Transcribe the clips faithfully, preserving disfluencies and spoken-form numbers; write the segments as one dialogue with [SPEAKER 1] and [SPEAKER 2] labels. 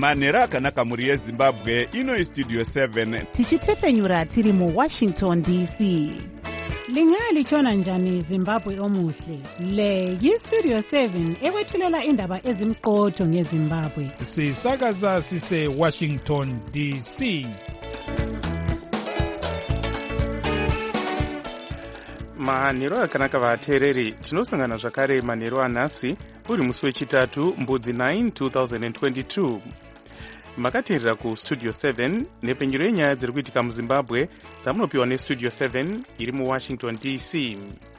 [SPEAKER 1] manhero akanaka mhuri yezimbabwe. Ino Studio seven
[SPEAKER 2] tichitefenyura tiri mu Washington D C. Lingalitshona njani Zimbabwe omuhle? Le yi-Studio seven ekwethulela indaba ezimqotho ngeZimbabwe.
[SPEAKER 3] Sisakaza sise Washington D C.
[SPEAKER 4] manhero akanaka vateereri, tinosangana zvakare manhero anhasi uri musi wechitatu mbudzi nine two thousand twenty-two. Makateerera kustudio seven nepenyero yenyaya dziri kuitika muzimbabwe dzamunopiwa nestudio seven iri muwashington D C.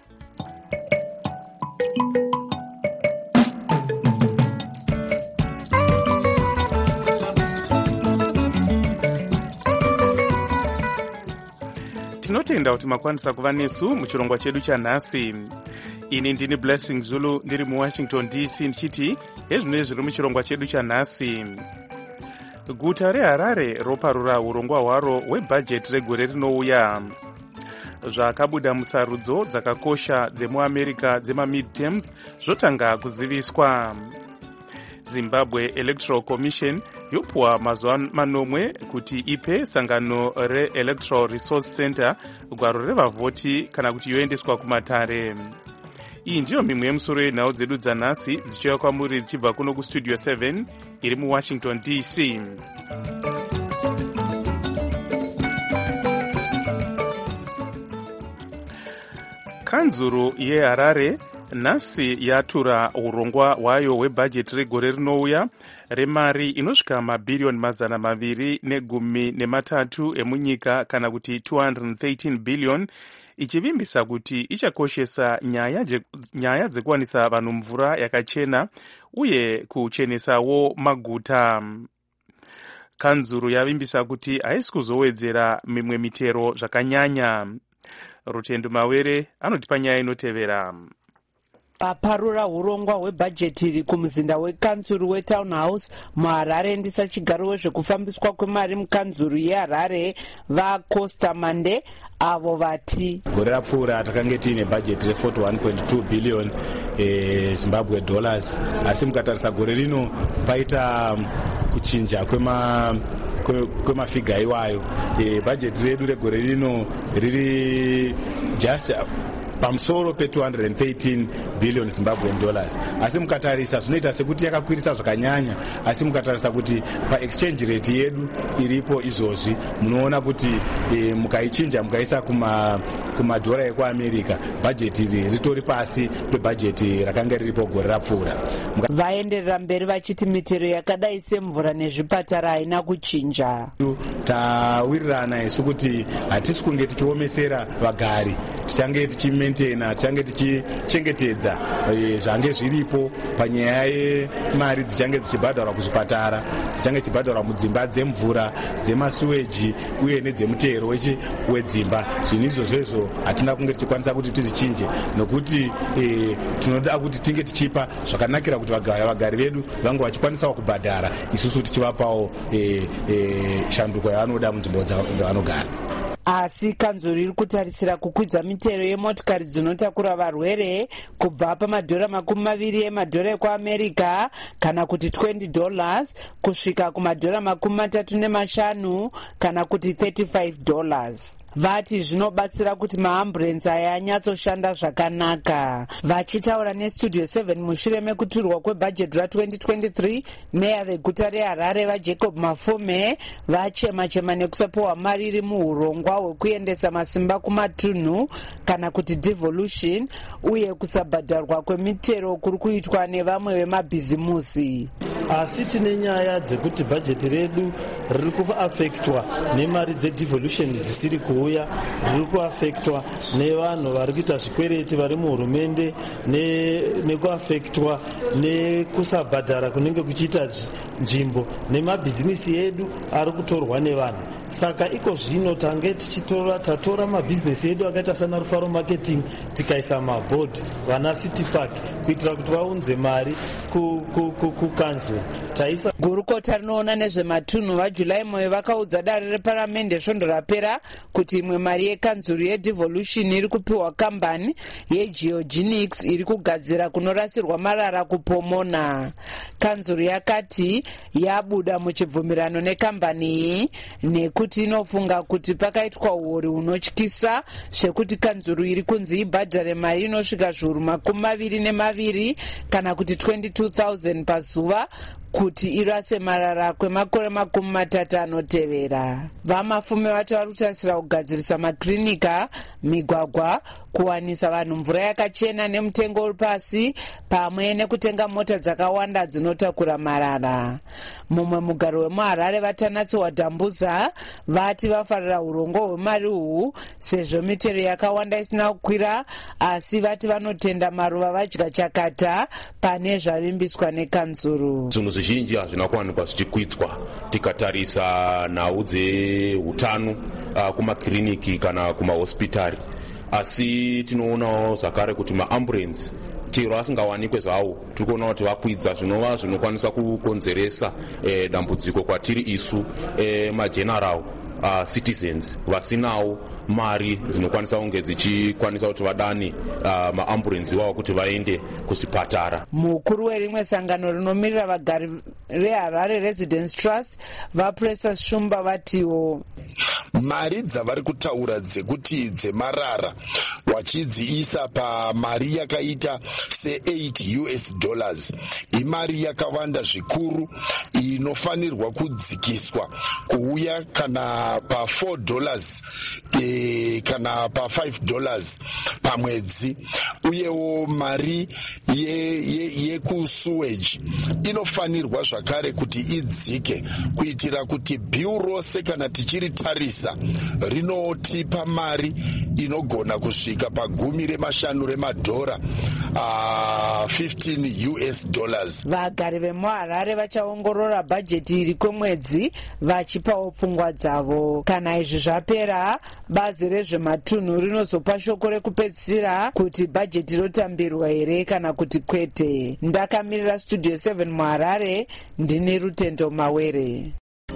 [SPEAKER 4] Tinotenda kuti makwanisa kuva nesu muchirongwa chedu chanhasi. Ini ndini Blessing Zulu ndiri muwashington D C ndichiti hezvino zviri muchirongwa chedu chanhasi. Guta reHarare roparura urongwa hwaro hwebhajeti regore rinouya. Zvakabuda musarudzo dzakakosha dzemuamerica dzema-midterms zvotanga kuziviswa. Zimbabwe Electoral Commission yopuwa mazuva manomwe kuti ipe sangano re-Electoral Resource Center gwaro revavhoti kana kuti yoendeswa kumatare. Iyi ndiyo mimwe yemusoro yenhau dzedu dzanhasi dzichiuya kwamuri dzichibva kuno kustudio seven iri muwashington D C. Kanzuru yeHarare nhasi yatura urongwa hwayo hwebhajeti regore rinouya remari inosvika mabhiriyoni mazana maviri negumi nematatu emunyika kana kuti two hundred thirteen billion, ichivimbisa kuti ichakoshesa nyaya, nyaya dzekuwanisa vanhu mvura yakachena uye kuchenesawo maguta. Kanzuru yavimbisa kuti haisi kuzowedzera mimwe mitero zvakanyanya. Rutendo Mawere anotipa nyaya inotevera.
[SPEAKER 5] Paparura urongwa hwebhajeti iri kumuzinda wekanzuru wetownhouse muHarare ndisachigaro wezvekufambiswa kwemari mukanzuru yeHarare vaCosta Mande avo vati
[SPEAKER 6] gore rapfuura takange tiine bhajeti re forty-one point two billion eh, Zimbabwe dollars, asi mukatarisa gore rino paita kuchinja kwema kwemafiga iwayo. E, bhajeti redu regore rino riri just pamusoro pe two hundred thirteen billion Zimbabwean dollars, asi mukatarisa zvinoita sekuti yakakwirisa zvakanyanya, asi mukatarisa kuti paexchange rate yedu iripo izvozvi munoona kuti e, mukaichinja mukaisa kuma kumadhora ekuAmerica bhajeti iri ritori pasi pebhajeti rakanga riripo gore rapfuura.
[SPEAKER 5] Vaenderera mberi vachiti mitero yakadai semvura nezvipatara haina kuchinja.
[SPEAKER 6] Tawirirana isu kuti hatisi kunge tichiomesera vagari, tichange tichimaintaina, tichange tichichengetedza e, zvange zviripo panyaya yemari dzichange dzichibhadharwa kuzvipatara, dzichange dzichibhadharwa mudzimba dzemvura, dzemasuweji uye nedzemutero wedzimba. Zvinhu izvozvo hatina kunge tichikwanisa kuti tizvichinje nokuti e, tinoda kuti tinge tichipa zvakanakira kuti vagari, vagari vedu vange vachikwanisawo kubhadhara, isusu tichivapawo e, e, shanduko yavanoda munzvimbo dzavanogara.
[SPEAKER 5] Asi kanzuru iri kutarisira kukwidza mitero yemotikari dzinotakura varwere kubva pamadhora makumi maviri emadhora ekuAmerica kana kuti twenty dollars kusvika kumadhora makumi matatu nemashanu kana kuti thirty-five dollars. Vati zvinobatsira kuti maamburenzi aya anyatsoshanda zvakanaka. Vachitaura nestudio seven mushure mekuturwa kwebhajeti ra twenty twenty-three, meya veguta reHarare vaJacob Mafome vachema-chema nekusapiwa mari iri muurongwa hwekuendesa masimba kumatunhu kana kuti devolution uye kusabhadharwa kwemitero kuri kuitwa nevamwe vemabhizimusi.
[SPEAKER 7] Asi tine nyaya dzekuti bhajeti redu riri kuafektwa nemari dzedevolution dzisiri kuuya, riri kuafektwa nevanhu vari kuita zvikwereti vari muhurumende, nekuafektwa nekusabhadhara kunenge kuchiita nzvimbo nemabhizinisi edu ari kutorwa nevanhu. Saka iko zvino tange tichitora tatora mabhizinesi edu akaita sana Rufaro Marketing tikaisa mabhodhi, vana City Park, kuitira kuti vaunze mari kukanzuro. taisa
[SPEAKER 5] gurukota rinoona nezvematunhu vajulai moyo vakaudza dare reparamende svondo rapera kuti imwe mari yekanzuro yedevolution iri kupiwa kambani yegeogenics iri kugadzira kunorasirwa marara kupomona. kanzuro yakati yabuda muchibvumirano nekambani iyi nekuti inofunga kuti pakaitwa uori hunotyisa zvekuti kanzuro iri kunzi ibhadhare mari inosvika zviuru makumi maviri nemaviri kana kuti twenty-two thousand pazuva kuti irase marara kwemakore makumi matatu anotevera. vamafume vati vari kutarisira kugadzirisa makirinika, migwagwa, kuwanisa vanhu mvura yakachena nemutengo uri pasi, pamwe nekutenga mota dzakawanda dzinotakura marara. mumwe mugaro wemuharare vatanatsi wadhambuza vati vafarira urongo hwemari uhu sezvo mitero yakawanda isina kukwira, asi vati vanotenda maruva vadya chakata pane zvavimbiswa nekanzuro.
[SPEAKER 8] zvinhu zvizhinji hazvina kuwanikwa zvichikwitswa tikatarisa nhau dzeutano uh, kumakiriniki kana kumahospitari, asi tinoonawo zvakare kuti maamburensi chero asingawanikwe zvawo tiri kuona kuti vakwidza zvinova zvinokwanisa kukonzeresa eh, dambudziko kwatiri isu eh, mageneral uh, citizens vasinawo mari dzinokwanisa kunge dzichikwanisa kuti vadane uh, maamburensi wavo kuti vaende kuzvipatara.
[SPEAKER 5] mukuru werimwe sangano rinomirira vagari reharare residence trust vaprecious shumba vatiwo
[SPEAKER 9] mari dzavari kutaura dzekuti dzemarara wachidziisa pamari yakaita se-eight U S dollars imari yakawanda zvikuru inofanirwa kudzikiswa kuuya kana pa four dollars e, kana pa five dollars pamwedzi. uyewo mari yekusewage ye, ye inofanirwa zvakare kuti idzike kuitira kuti bill rose kana tichiritarisa rinotipa mari inogona kusvika pagumi remashanu remadhora uh, fifteen U S dollars.
[SPEAKER 5] vagari vemuharare vachaongorora bhajeti iri kwemwedzi vachipawo pfungwa dzavo. kana izvi zvapera, bazi rezvematunhu rinozopa shoko rekupedzisira kuti bhajeti rotambirwa here kana kuti kwete. ndakamirira studio seven muharare, ndini Rutendo Mawere.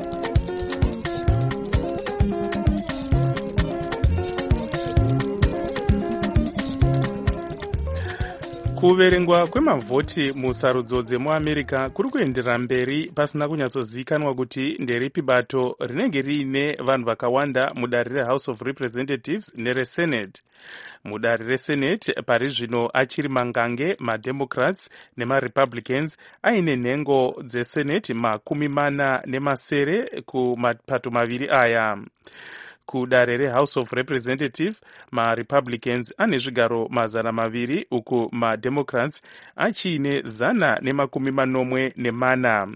[SPEAKER 4] kuverengwa kwemavhoti musarudzo dzemuamerica kuri kuenderera mberi pasina kunyatsozivikanwa kuti nderipi bato rinenge riine vanhu vakawanda mudare rehouse of representatives neresenate. mudare resenate pari zvino achiri mangange mademocrats nemarepublicans aine nhengo dzesenate makumi mana nemasere kumapato maviri aya. kudare rehouse of representatives marepublicans ane zvigaro mazana maviri uku mademocrats achiine zana nemakumi manomwe nemana.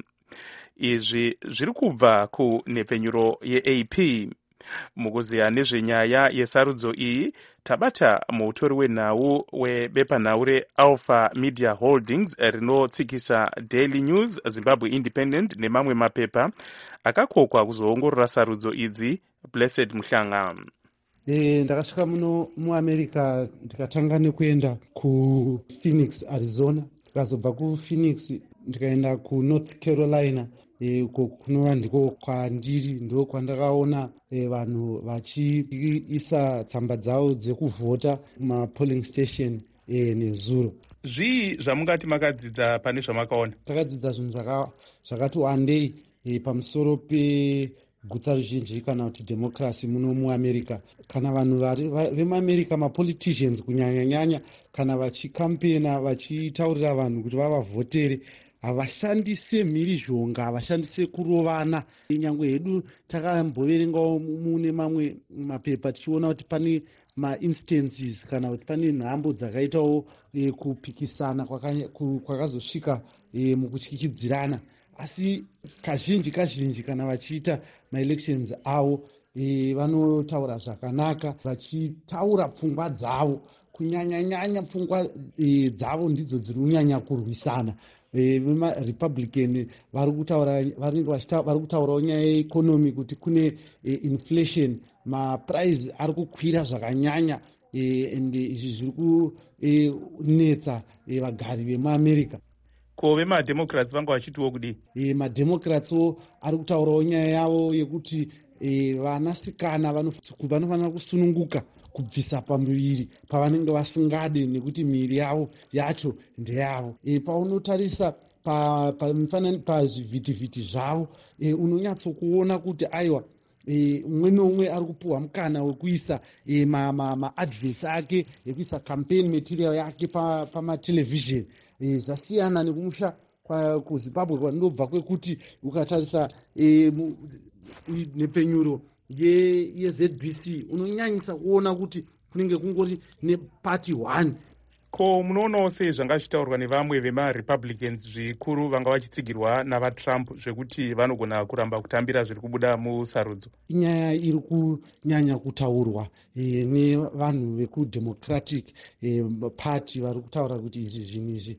[SPEAKER 4] izvi zviri kubva kunhepfenyuro yeA P. mukuziya nezvenyaya yesarudzo iyi tabata muutori wenhau webepanhau realpha media holdings rinotsikisa Daily News, Zimbabwe Independent nemamwe mapepa akakokwa kuzoongorora sarudzo idzi. Blessed Muhlanga.
[SPEAKER 10] E, ndakasvika muno muamerica ndikatanga nekuenda kuphoenix arizona, ndikazobva kuphoenix ndikaenda kunorth carolina, uko e, kunova ndiko kwandiri ndo kwandakaona e, vanhu vachiisa tsamba dzavo dzekuvhota kumapolling station e, nezuro.
[SPEAKER 4] zvii zvamungati makadzidza pane zvamakaona?
[SPEAKER 10] takadzidza zvinhu zvakati wandei e, pamusoro pe gutsa ruzhinji kana kuti democracy muno muamerica. kana vanhu vemuamerica mapoliticians kunyanyanyanya kana vachikampena vachitaurira vanhu kuti vavavhotere havashandise mhirizhonga, havashandise kurovana. nyangwe hedu takamboverengawo mune mamwe mapepa tichiona kuti pane mainstances kana kuti pane nhambo dzakaitawo e, kupikisana kwakazosvika e, mukutyikidzirana. asi kazhinji kazhinji kana vachiita maelections avo e, vanotaura zvakanaka vachitaura pfungwa dzavo. kunyanyanyanya pfungwa e, dzavo ndidzo dziri kunyanya kurwisana. vemarepublican vari kutaurawo nyaya yeeconomy kuti kune e, inflation, mapurice ari kukwira zvakanyanya and izvi zviri kunetsa vagari vemuamerica.
[SPEAKER 4] Ko vemademocrats vanga vachitiwo kudii?
[SPEAKER 10] Mademocratswo ari kutaurawo nyaya yavo yekuti vanasikana vanofanira kusununguka kubvisa pamuviri pavanenge vasingade nekuti miviri yavo yacho ndeyavo. Paunotarisa pazvivhitivhiti zvavo unonyatsokuona kuti aiwa umwe neumwe ari kupuhwa mukana wekuisa maadverts ake ekuisa campaign material yake pamatelevhizheni. Zvasiyana nekumusha kuzimbabwe kwandinobva kwekuti ukatarisa nepenyuro yeZ B C unonyanyisa kuona kuti kunenge kungori nepati one.
[SPEAKER 4] Ko munoonawo sei zvanga zvitaurwa nevamwe vemarepublicans zvikuru vanga vachitsigirwa navatrump zvekuti vanogona kuramba kutambira zviri kubuda musarudzo?
[SPEAKER 10] Inyaya iri kunyanya kutaurwa nevanhu vekudemocratic party vari kutaura kuti izvi zvinhu izvi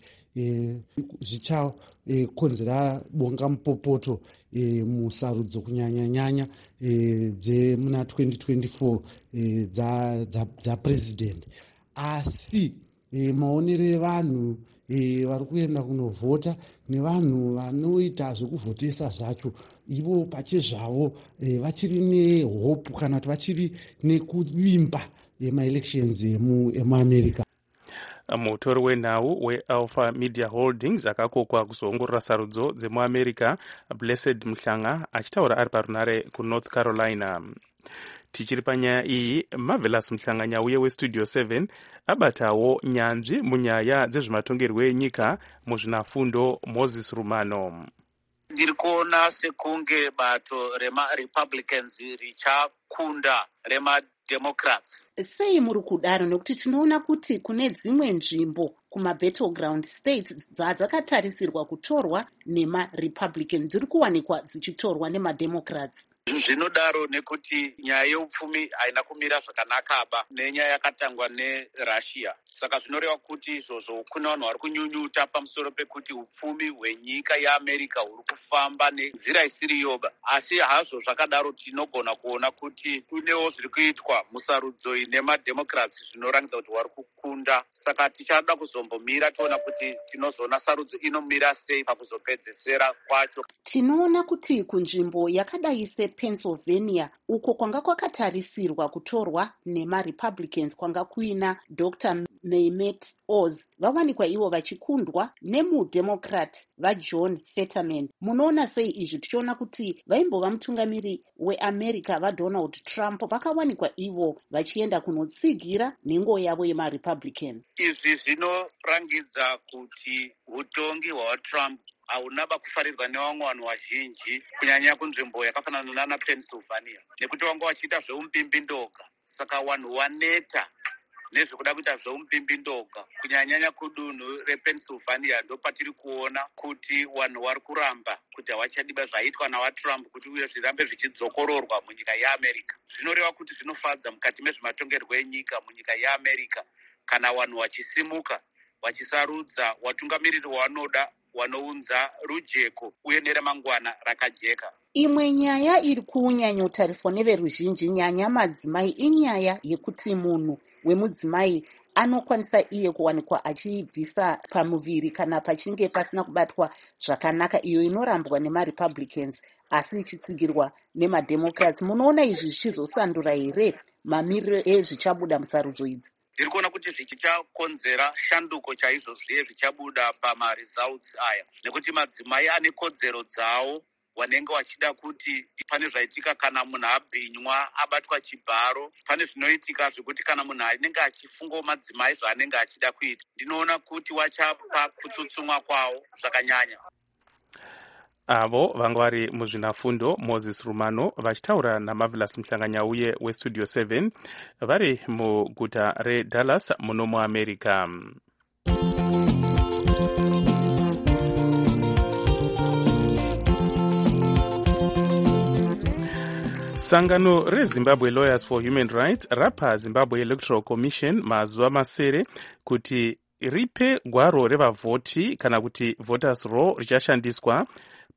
[SPEAKER 10] zvichakonzera bonga mupopoto musarudzo kunyanya-nyanya dzemuna twenty twenty-four dzapresident. Asi maonero evanhu vari kuenda kunovhota nevanhu vanoita zvekuvhotesa zvacho ivo pachezvavo vachiri nehope kana kuti vachiri nekuvimba yemaelections emuamerica.
[SPEAKER 4] Mutori wenhau weAlpha Media Holdings akakokwa kuzoongorora sarudzo dzemuamerica Blessed Mhlanga achitaura ari parunare kuNorth Carolina. Tichiri panyaya iyi, Marvelous Mhlanga nyauye weStudio seven abatawo nyanzvi munyaya dzezvematongerwo enyika muzvinafundo Moses Rumano.
[SPEAKER 11] Ndiri kuona sekunge bato remaRepublicans richakunda remademocrats.
[SPEAKER 12] Sei muri kudaro? Nekuti tinoona kuti kune dzimwe nzvimbo kumabattleground states dzakatarisirwa kutorwa nemaRepublican dziri kuwanikwa dzichitorwa nemademocrats.
[SPEAKER 11] Zvinodaro nekuti nyaya yeupfumi haina kumira zvakanakaba nenyaya yakatangwa neRussia. Saka zvinoreva kuti izvozvo kuna vanhu vari kunyunyuta pamusoro pekuti upfumi hwenyika yeAmerica huri kufamba nenzira isiriyoba. Asi hazvo zvakadaro tinogona kuona kuti kunewo zviri kuitwa musarudzo nemademocrats zvinorangidza kuti vari kukunda. Saka tichada kuzombomira tiona kuti tinozoona sarudzo inomira sei pakuzopedzesera kwacho.
[SPEAKER 12] Tinoona kuti kunzvimbo yakadai sePennsylvania uko kwanga kwakatarisirwa kutorwa nemaRepublicans kwanga kuina Doctor Mehmet Oz vawanikwa ivo vachikundwa nemudemocrat vaJohn Fetterman. Munoona sei izvi tichiona kuti vaimbova mutungamiri weAmerica vaDonald Trump vakawanikwa ivo vachienda kunotsigira nhengo yavo yemaRepublican?
[SPEAKER 11] Izvi zvinorangidza kuti utongi hwaTrump haunaba kufarirwa nevamwe vanhu vazhinji kunyanya kunzvimbo yakafanana nana Pennsylvania nekuti vanga vachiita zveumbimbi ndoga. Saka vanhu vaneta nezvekuda kuita zveumbimbi ndoga kunyanyanya kudunhu rePennsylvania ndopatiri kuona kuti vanhu vari kuramba kuti havachadiba zvaitwa navaTrump kuti uye zvirambe zvichidzokororwa munyika yeAmerica. Zvinoreva kuti zvinofadza mukati mezvematongerwo enyika munyika yeAmerica kana vanhu vachisimuka vachisarudza watungamiriri wanoda wanounza rujeko uye neremangwana rakajeka.
[SPEAKER 12] Imwe nyaya iri kunyanyotariswa neveruzhinji nyanya madzimai inyaya yekuti munhu wemudzimai anokwanisa iye kuwanikwa achibvisa pamuviri kana pachinge pasina kubatwa zvakanaka, iyo inorambwa nemaRepublicans asi ichitsigirwa nemademocrats. Munoona izvi zvichizosandura here mamiriro ezvichabuda musarudzo idzi?
[SPEAKER 11] Ndiri kuona kuti zvichakonzera shanduko chaizvo zviye zvichabuda pamaresults aya, nekuti madzimai ane kodzero dzawo wanenge wachida kuti pane zvaitika kana munhu abhinywa abatwa chibharo, pane zvinoitika zvekuti kana munhu anenge achifunga madzimai zvaanenge achida kuita. Ndinoona kuti wachapa kutsutsumwa kwawo zvakanyanya.
[SPEAKER 4] Avo vanga vari muzvinafundo Moses Rumano vachitaura naMarvelous Mhlanga nyauye weStudio seven vari muguta reDallas muno muAmerica. Sangano reZimbabwe Lawyers for Human Rights rapa Zimbabwe Electoral Commission mazuva masere kuti ripe gwaro revavhoti kana kuti voters roll richashandiswa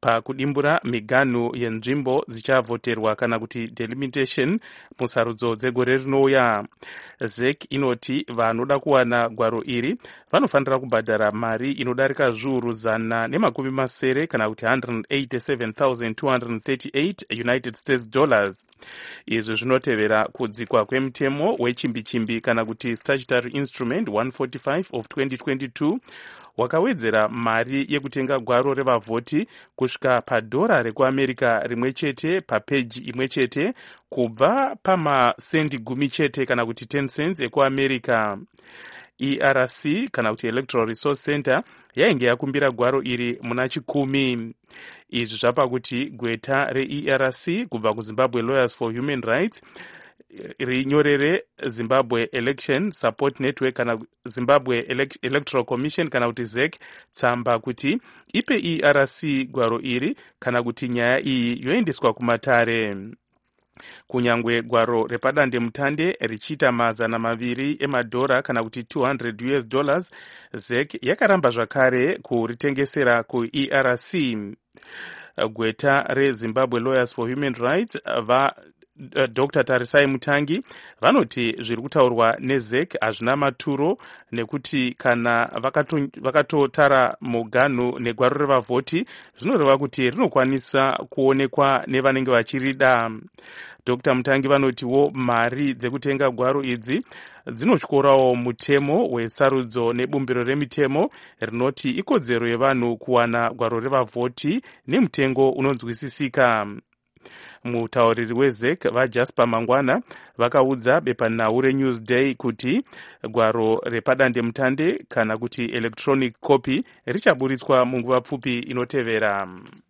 [SPEAKER 4] pakudimbura miganhu yenzvimbo dzichavhoterwa kana kuti delimitation musarudzo dzegore rinouya. Z E C inoti vanoda kuwana gwaro iri vanofanira kubhadhara mari inodarika zviuru zana nemakumi masere kana kuti one hundred eighty-seven thousand two hundred thirty-eight United States dollars. Izvi zvinotevera kudzikwa kwemutemo wechimbichimbi kana kuti statutory instrument one forty-five of twenty twenty-two wakawedzera mari yekutenga gwaro revavhoti kusvika padhora rekuamerica rimwe chete papeji imwe chete kubva pamasendi gumi chete kana kuti ten cents ekuamerica. E R C kana kuti Electoral Resource Center yainge yakumbira gwaro iri muna chikumi. Izvi zvapa kuti gweta re-E R C kubva kuZimbabwe Lawyers for Human Rights rinyorere Zimbabwe Election Support Network kana Zimbabwe Elect Electoral Commission kana kuti Z E C tsamba kuti ipe E R C gwaro iri kana kuti nyaya iyi yoendeswa kumatare. Kunyangwe gwaro repadande mutande richiita mazana maviri emadhora kana kuti two hundred U S dollars, Z E C yakaramba zvakare kuritengesera ku E R C. Gweta reZimbabwe Lawyers for Human Rights va Uh, Doctor Tarisai Mutangi vanoti zviri kutaurwa neZ E C hazvina maturo nekuti kana vakatotara muganhu negwaro revavhoti zvinoreva kuti rinokwanisa kuonekwa nevanenge vachirida. Doctor Mutangi vanotiwo mari dzekutenga gwaro idzi dzinotyorawo mutemo wesarudzo nebumbiro remitemo rinoti ikodzero yevanhu kuwana gwaro revavhoti nemutengo unonzwisisika. Mutauriri weZ E C vaJasper Mangwana vakaudza bepanhau reNewsday kuti gwaro repadande mutande kana kuti electronic copy richaburitswa munguva pfupi inotevera.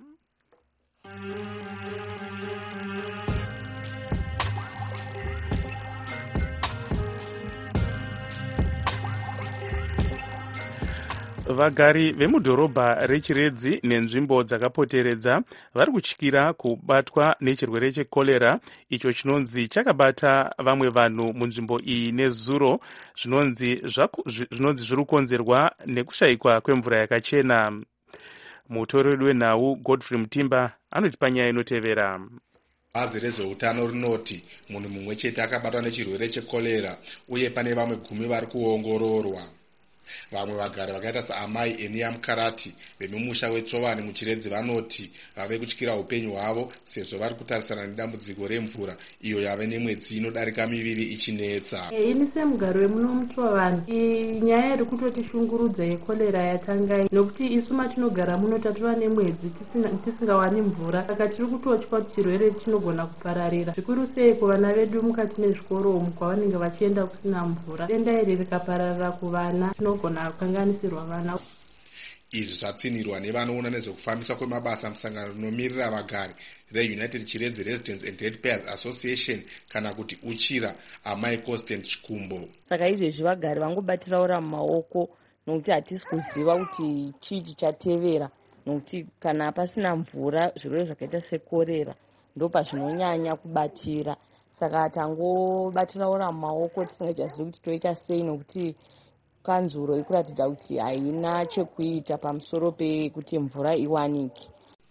[SPEAKER 4] Vagari vemudhorobha reChiredzi nenzvimbo dzakapoteredza vari kutyira kubatwa nechirwere chekorera icho chinonzi chakabata vamwe vanhu munzvimbo iyi nezuro zvinonzi zvinonzi zviri kukonzerwa nekushayikwa kwemvura yakachena. Mutoreri wenhau Godfrey Mutimba anotipa nyaya inotevera.
[SPEAKER 13] Bazi rezveutano rinoti munhu mumwe chete akabatwa nechirwere chekorera uye pane vamwe gumi vari kuongororwa. Vamwe vagari vakaita saamai Enia Mukarati vemumusha weTsovani muChiredzi vanoti vave kutyira upenyu hwavo sezvo vari kutarisana nedambudziko remvura iyo yave nemwedzi inodarika miviri ichinetsa.
[SPEAKER 14] Ini semugari wemuno muTsovani nyaya iri kutotishungurudza yekorera yatanga nokuti isu matinogara muno tatova nemwedzi tisingawani mvura saka tiri kutotya kuti chirwere chinogona kupararira zvikuru sei kuvana vedu mukati mezvikoro umu kwavanenge vachienda kusina mvura. Denda iri rikapararira kuvana tinogona kukanganisirwa vana.
[SPEAKER 13] Izvi zvatsinirwa nevanoona nezvekufambiswa kwemabasa musangano rinomirira vagari reUnited Chiredzi Residents and Ratepayers Association kana kuti Uchira amai Constant Chikumbo.
[SPEAKER 15] Saka izvezvi vagari vangobatiraura mumaoko nokuti hatisi kuziva kuti chii chichatevera nokuti kana pasina mvura zvirwere zvakaita sekorera ndo pazvinonyanya kubatira. Saka tangobatiraura mumaoko tisingachazivi kuti toita sei nokuti kanzuro ikuratidza kuti haina chekuita pamusoro pekuti mvura iwanike.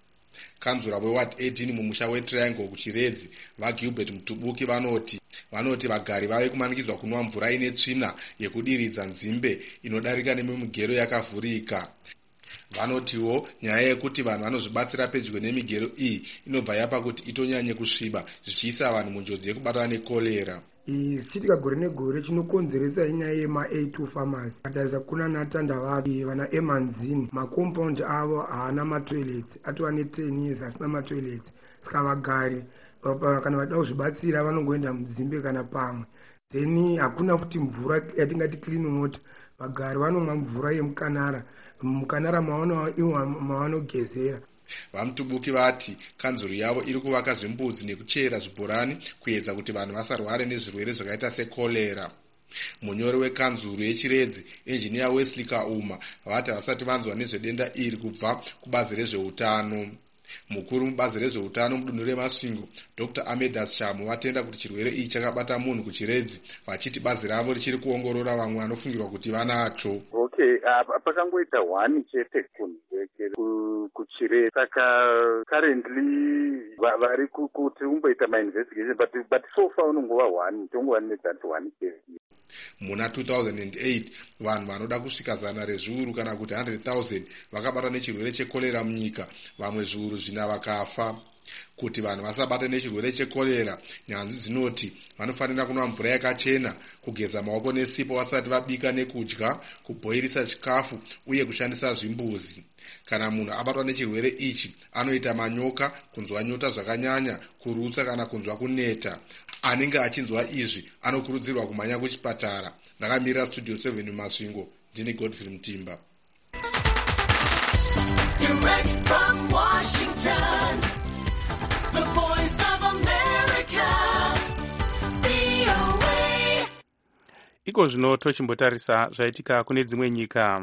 [SPEAKER 13] Kanzura weward eighteen mumusha weTriangle kuChiredzi vaGilbert Mutubuki vanoti vanoti vagari vave kumanikidzwa kunwa mvura ine tsvina yekudiridza nzimbe inodarika nemimigero yakavhurika. Vanotiwo nyaya yekuti vanhu vanozvibatsira pedyo nemigero iyi inobva yapa kuti itonyanye kusviba zvichiisa vanhu munjodzi yekubatwa nekorera.
[SPEAKER 16] Zvichiitika gore negore chinokonzeresa inyaya yema A two farmers katarisa kuna natandavati vana emanzini makompaundi avo haana matoilets atova ne10 years asina matoilets saka vagari kana vada kuzvibatsira vanongoenda mudzimbe kana pamwe then hakuna kuti mvura yatingati clean water vagari vanomwa mvura yemukanara mukanara mavanogezera.
[SPEAKER 13] Vamutubuki vati kanzuro yavo iri kuvaka zvimbudzi nekuchera zvibhorani kuedza kuti vanhu vasarware nezvirwere zvakaita sekorera. Munyori wekanzuro yeChiredzi engineer Wesley Kauma vati vasati vanzwa nezvedenda iri kubva kubazi rezveutano. mukuru mubazi rezveutano mudunhu remasvingo Dr Amedas Shamu vatenda kuti chirwere ichi chakabata munhu kuchiredzi, vachiti bazi ravo richiri kuongorora vamwe vanofungirwa kuti vanacho.
[SPEAKER 11] Okay, uh, pakangoita one chete kunhu kuchiredzi, saka currently vari kuti umboita ma-investigation but, but so far unongova one, tongova that one case.
[SPEAKER 13] Muna two thousand eight vanhu vanoda kusvika zana rezviuru kana kuti one hundred thousand vakabata nechirwere chekorera munyika, vamwe zviuru zvina vakafa. Kuti vanhu vasabata nechirwere chekorera, nyanzvi dzinoti vanofanira kunwa mvura yakachena, kugeza maoko nesipo vasati vabika nekudya, kubhoirisa chikafu uye kushandisa zvimbuzi. Kana munhu abatwa nechirwere ichi anoita manyoka, kunzwa nyota zvakanyanya, kurutsa kana kunzwa kuneta. Anenge achinzwa izvi anokurudzirwa kumhanya kuchipatara. Ndakamirira Studio seven mumasvingo, ndini Godfrey Mutimba.
[SPEAKER 17] Direct from Washington, the voice of America, V O A.
[SPEAKER 4] Iko zvino tochimbotarisa zvaitika kune dzimwe nyika.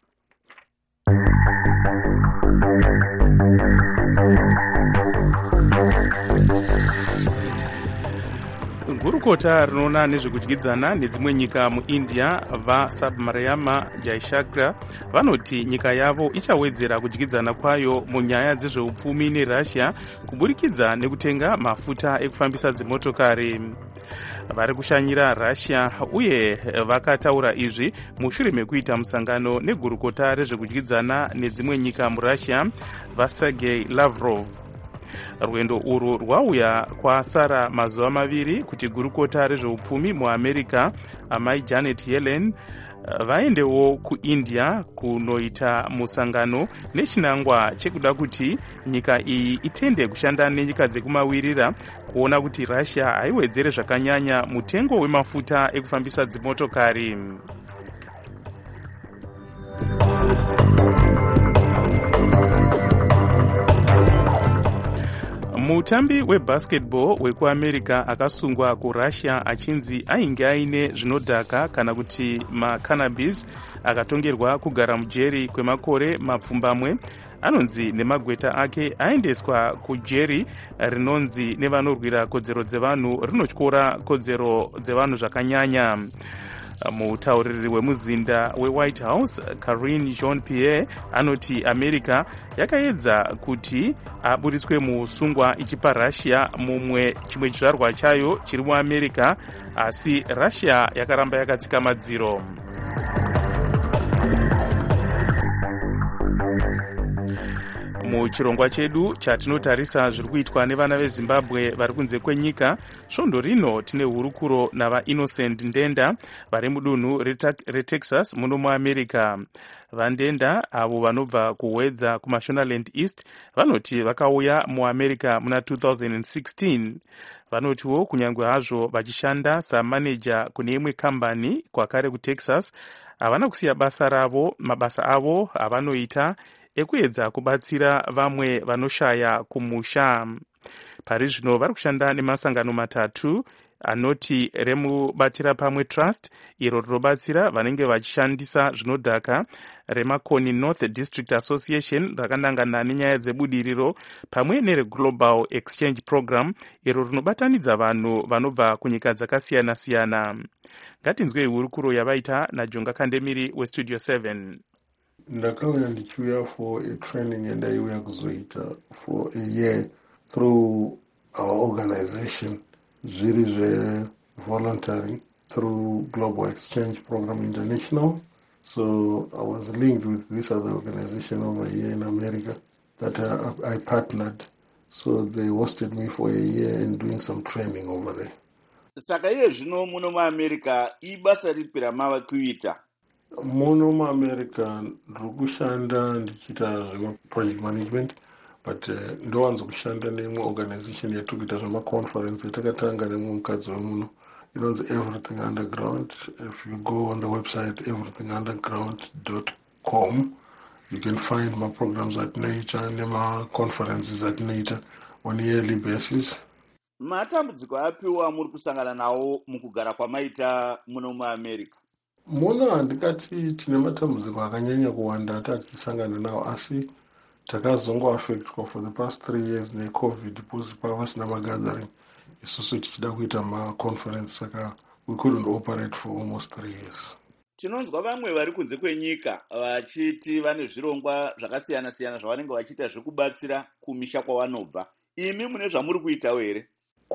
[SPEAKER 4] Gurukota rinoona nezvekudyidzana nedzimwe nyika muIndia vaSubramanyam Jaishankar vanoti nyika yavo ichawedzera kudyidzana kwayo munyaya dzezveupfumi neRussia kuburikidza nekutenga mafuta ekufambisa dzimotokari. Vari kushanyira Russia uye vakataura izvi mushure mekuita musangano negurukota rezvekudyidzana nedzimwe nyika muRussia vaSergei Lavrov. Rwendo urwu rwauya kwasara mazuva maviri kuti gurukota rezveupfumi muAmerica amai Janet Yellen vaendewo kuIndia kunoita musangano nechinangwa chekuda kuti nyika iyi itende kushanda nenyika dzekumawirira kuona kuti Russia haiwedzere zvakanyanya mutengo wemafuta ekufambisa dzimotokari. Mutambi webasketball wekuAmerica akasungwa kuRussia achinzi ainge aine zvinodhaka kana kuti macannabis akatongerwa kugara mujeri kwemakore mapfumbamwe. Anonzi nemagweta ake aendeswa kujeri rinonzi nevanorwira kodzero dzevanhu rinotyora kodzero dzevanhu zvakanyanya. Mutauriri wemuzinda weWhite House Karine Jean-Pierre anoti America yakaedza kuti aburitswe musungwa ichipa Russia mumwe chimwe chizvarwa chayo chiri muAmerica, asi Russia yakaramba yakatsika madziro. Muchirongwa chedu chatinotarisa zviri kuitwa nevana veZimbabwe vari kunze kwenyika, svondo rino tine hurukuro nava Innocent Ndenda vari mudunhu reTexas muno muAmerica. Vandenda avo vanobva kuwedza kuMashonaland East vanoti vakauya muAmerica muna two thousand sixteen. Vanotiwo kunyange hazvo vachishanda samaneja kune imwe kambani kwakare kuTexas, havana kusiya basa ravo mabasa avo avanoita ekuedza kubatsira vamwe vanoshaya kumusha. Pari zvino vari kushanda nemasangano matatu anoti remubatira pamwe Trust, iro rinobatsira vanenge vachishandisa zvinodhaka, reMakoni North District Association rakanangana nenyaya dzebudiriro, pamwe nereGlobal Exchange Program, iro rinobatanidza vanhu vanobva kunyika dzakasiyana siyana. Ngatinzwei hurukuro yavaita naJonga Kandemiri weStudio seven.
[SPEAKER 18] Ndakauya ndichiuya for a training endaiuya kuzoita for a year through our organization, zviri zvevoluntary through Global Exchange Program International. So I was linked with this other organization over here in America that I, I partnered. So they hosted me for a year and doing some training over there.
[SPEAKER 19] Saka iye zvino muno muAmerica ibasa ripi ramava kuita?
[SPEAKER 18] Muno muAmerica ndiri kushanda ndichiita zvemaproject management, but uh, ndowanzo kushanda neimwe organization yatiri kuita zvemaconference yatakatanga nemumwe mukadzi wemuno inonzi Everything Underground. If you go on the website everything underground dot com, you can find my programs atinoita nemaconferences atinoita on a yearly basis.
[SPEAKER 19] Matambudziko apiwa muri kusangana nawo mukugara kwamaita muno muAmerica?
[SPEAKER 18] Muno handikati tine matambudziko akanyanya kuwanda atichisangana nawo, asi takazongoaffectwa for the past three years necovid posi pavasina magathering isusu tichida kuita maconference saka we couldn't operate for almost three years.
[SPEAKER 19] Tinonzwa vamwe vari kunze kwenyika vachiti vane zvirongwa zvakasiyana siyana zvavanenge vachiita zvekubatsira kumisha kwavanobva. Imi mune zvamuri kuitawo here?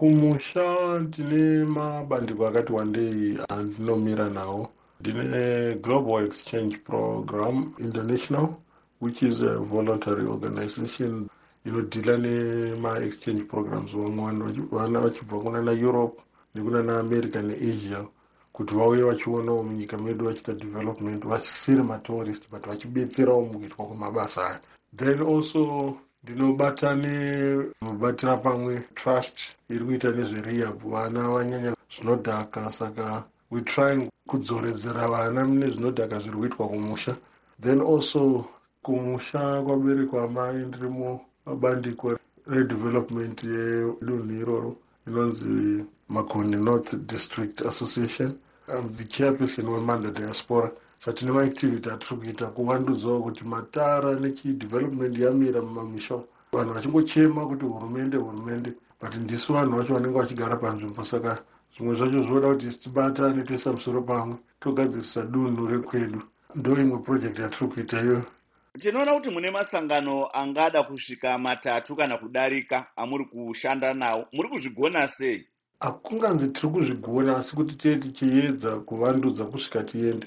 [SPEAKER 18] Kumusha ndine mabandiko akati wandei andinomira nawo. Ndine Global Exchange Program International, which is a voluntary organization inodhila nema-exchange programs vana vachibva kuna naEurope nekuna naAmerica neAsia kuti vauye vachionawo munyika medu vachiita development vasiri matourist but vachibetserawo mukuitwa kwamabasa aya. Then also ndinobata nemubatira pamwe trust iri kuita nezverehab vana vanyanya zvinodhaka saka we trying kudzoredzera vana mune zvinodhaka zviri kuitwa kumusha. Then also kumusha kwaberekwa amai ndirimo mabandiko redevelopment yedunhu iroro inonzi Makoni North District Association. I'm the chairperson weManda Diaspora. So tine maactivity atiri kuita kuvandudzawo kuti matara nechidevelopment yamira mumamisha vanhu vachingochema kuti hurumende hurumende but ndisu vanhu vacho vanenge vachigara panzvimbo saka zvimwe zvacho zvoda kuti tibatane toisa musoro pamwe togadzirisa dunhu rekwedu. Ndo imwe project yatiri kuita iyoyo.
[SPEAKER 19] Tinoona kuti mune masangano angada kusvika matatu kana kudarika amuri kushanda nawo. Muri kuzvigona sei?
[SPEAKER 18] Hakunganzi tiri kuzvigona asi kuti tiye tichiedza kuvandudza kusvika tiende.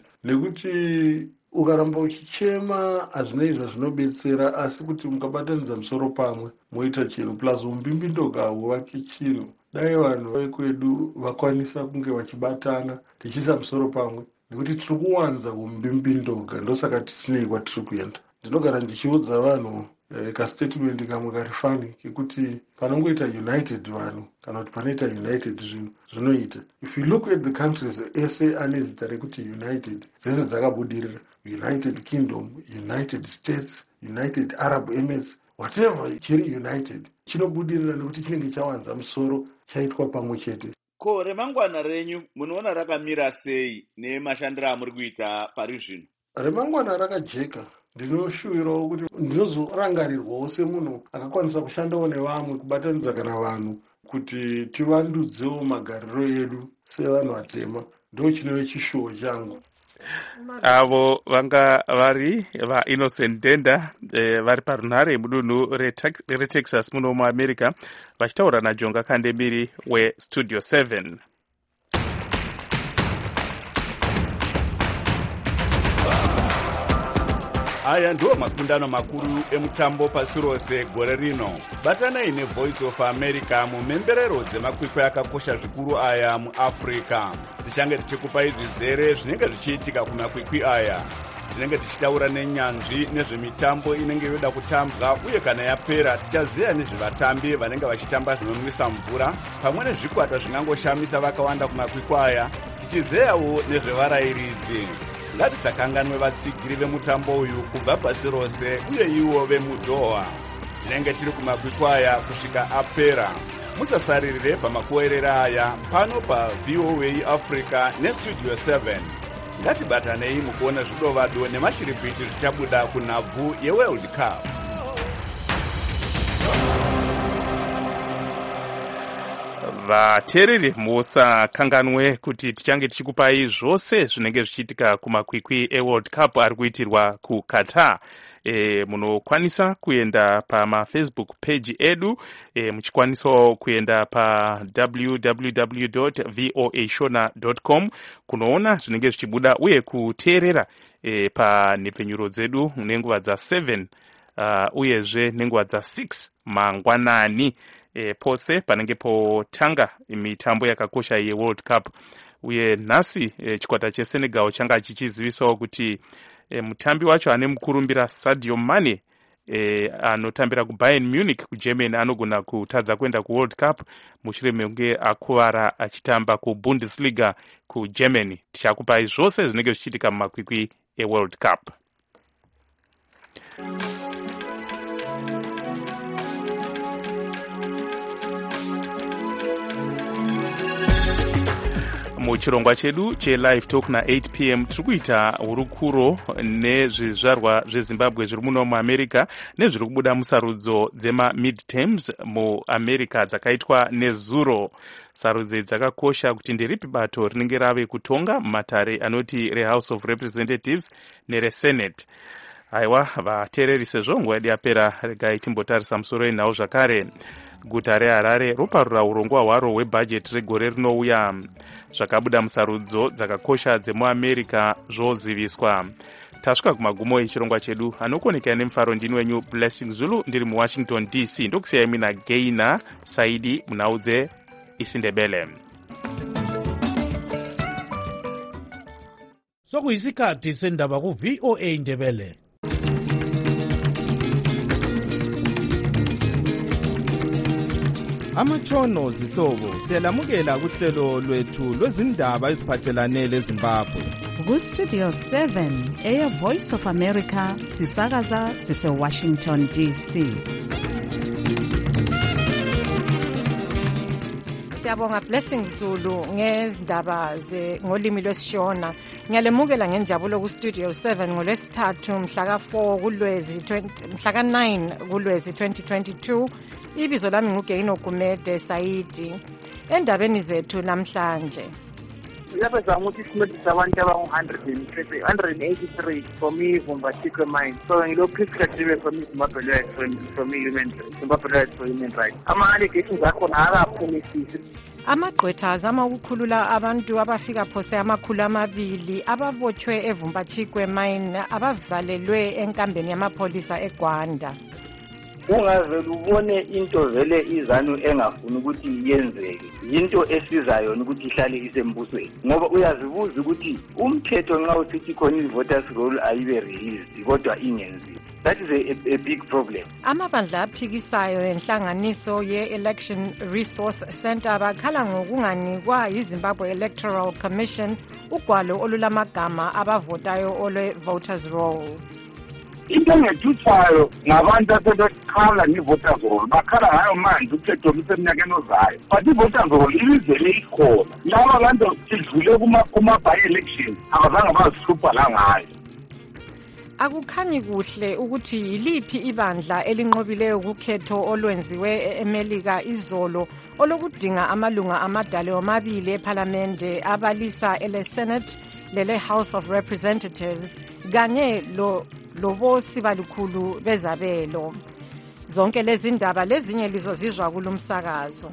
[SPEAKER 18] Nekuti ukaramba uchichema hazvina izva zvinobetsera asi kuti mukabatanidza musoro pamwe moita chinhu plus umbimbindo huvaki chinhu. Dai vanhu vekwedu vakwanisa kunge vachibatana tichiisa musoro pamwe nekuti tiri kuwanza umbimbindoga ndosaka tisinei kwatiri kuenda. Ndinogara ndichiudza vanhu eh, kastatement kamwe kari fani kekuti panongoita united vanhu kana kuti panoita united zvinhu zvinoita. If you look at the countries ese ane zita rekuti united dzese dzakabudirira, United Kingdom, United States, United Arab Emirates, whatever chiri united chinobudirira nekuti chinenge chawanza musoro chaitwa pamwe chete.
[SPEAKER 19] Ko remangwana renyu munoona rakamira sei nemashandiro amuri kuita pari zvino?
[SPEAKER 18] Remangwana rakajeka. Ndinoshuvirawo kuti ndinozorangarirwawo semunhu akakwanisa kushandawo nevamwe kubatanidza kana vanhu kuti tivandudzewo magariro edu sevanhu vatema. Ndo chinove chishuwo changu.
[SPEAKER 4] Avo vanga vari vaInnocent Denda eh, vari parunhare mudunhu reTexas muno muAmerica vachitaura naJonga Kandemiri weStudio seven.
[SPEAKER 1] Aya ndiwo makundano makuru emutambo pasi rose gore rino. Batanai neVoice of America mumhemberero dzemakwikwi akakosha zvikuru aya muAfrica. Tichange tichikupai zvizere zvinenge zvichiitika kumakwikwi aya. Tinenge tichitaura nenyanzvi nezvemitambo inenge yoda kutambwa uye kana yapera tichaziya nezvevatambi vanenge vachitamba zvinonwisa mvura pamwe nezvikwata zvingangoshamisa vakawanda kumakwikwi aya, tichizeyawo nezvevarairidzi. Ngatisakanganwe vatsigiri vemutambo uyu kubva pasi rose uye ivo vemuDoha. Tinenge tiri kumakwikwi aya kusvika apera. Musasaririre pamakuwerera aya pano paV O A Africa neStudio seven. Ngatibatanei mukuona zvidovado nemashiripiti zvichabuda kunhabvu yeWorld Cup.
[SPEAKER 4] Vateereri musakanganwe kuti tichange tichikupai zvose zvinenge zvichiitika kumakwikwi eWorld Cup ari kuitirwa kuQatar. E, munokwanisa kuenda pamafacebook page edu, e, muchikwanisawo kuenda pa w w w dot voa shona dot com kunoona zvinenge zvichibuda uye kuteerera e, panhepfenyuro dzedu nenguva dza seven uh, uyezve nenguva dza six mangwanani. E, pose panenge potanga mitambo yakakosha yeWorld Cup. Uye nhasi e, chikwata cheSenegal changa chichizivisawo kuti e, mutambi wacho ane mukurumbira Sadio Mane e, anotambira kuBayern Munich kuGermany anogona kutadza kuenda kuWorld Cup mushure mekunge akuvara achitamba kuBundesliga kuGermany. Tichakupai zvose zvinenge zvichiitika mumakwikwi eWorld Cup. muchirongwa chedu chelive talk na-eight p m tiri kuita hurukuro nezvizvarwa zvezimbabwe zviri muno muamerica nezviri kubuda musarudzo dzema-midterms muamerica dzakaitwa nezuro. Sarudzo dzakakosha kuti nderipi bato rinenge rave kutonga mumatare anoti rehouse of representatives neresenate. Haiwa vateereri, sezvo nguva yedu yapera, regai timbotarisa musoro wenhau zvakare. Guta reHarare roparura urongwa hwaro hwebhajeti regore rinouya. Zvakabuda musarudzo dzakakosha dzemuamerica zvoziviswa. Tasvika kumagumo echirongwa chedu. Anokoneka nemufaro ndini wenyu Blessing Zulu, ndiri muWashington D C. Ndokusiyai mina Gaina Saidi munhau dzeIsindebele.
[SPEAKER 3] Sokuyisikhathi sendaba ku-V O A Ndebele.
[SPEAKER 20] Amatshono zihlobo siyalamukela kuhlelo lwethu lwezindaba eziphathelane leZimbabwe.
[SPEAKER 2] Ku-Studio seven eya Voice of America sisakaza sise-Washington D C.
[SPEAKER 21] Siyabonga Blessing Zulu ngendaba ze ngolimi lwesishona. Ngiyalemukela ngenjabulo ku Studio seven ngolwesithathu mhla ka four kuLwezi mhla ka nine kuLwezi twenty twenty-two. Ibizo lami nguGeino Gumede Saidi. Endabeni zethu namhlanje.
[SPEAKER 22] Lapha zamuthi simedisa abantu aba one hundred eighty-three from Vumba Chico Mine. So ngilokhu isikhathi from Zimbabwe Lawyers from Human Zimbabwe Lawyers for Human Rights. Ama allegations akhona akaphumisisi.
[SPEAKER 21] Amagqwetha azama ukukhulula abantu abafika phose amakhulu amabili ababotshwe eVumba Chico Mine abavalelwe enkambeni yamapholisa eGwanda.
[SPEAKER 23] Ungavele ubone into vele izanu engafuni ukuthi yenzeke, into esizayo ukuthi ihlale isembusweni, ngoba uyazibuza ukuthi umthetho nxa usithi khona i-voters roll ayibe released kodwa ingenziwa. That is a, a big problem.
[SPEAKER 21] Amabandla aphikisayo enhlanganiso ye-Election Resource Center bakhala ngokunganikwa yiZimbabwe Electoral Commission ugwalo olulamagama abavotayo olwe-voters roll.
[SPEAKER 24] Into engethuthayo ngabantu asebekhala nge-voters roll bakhala ngayo manje umthetho eminyakeni ozayo, but i-voters roll ilizele ikhona. Laba bantu sidlule kuma-by-election abazange bazihlupha la ngayo.
[SPEAKER 21] Akukhanyi kuhle ukuthi yiliphi ibandla elinqobileyo kukhetho olwenziwe eMelika izolo olokudinga amalunga amadala omabili eParliamente abalisa ele-Senate lele-House of Representatives kanye lo lobosi balukhulu bezabelo. Zonke lezi ndaba lezinye lizozizwa kulumsakazo.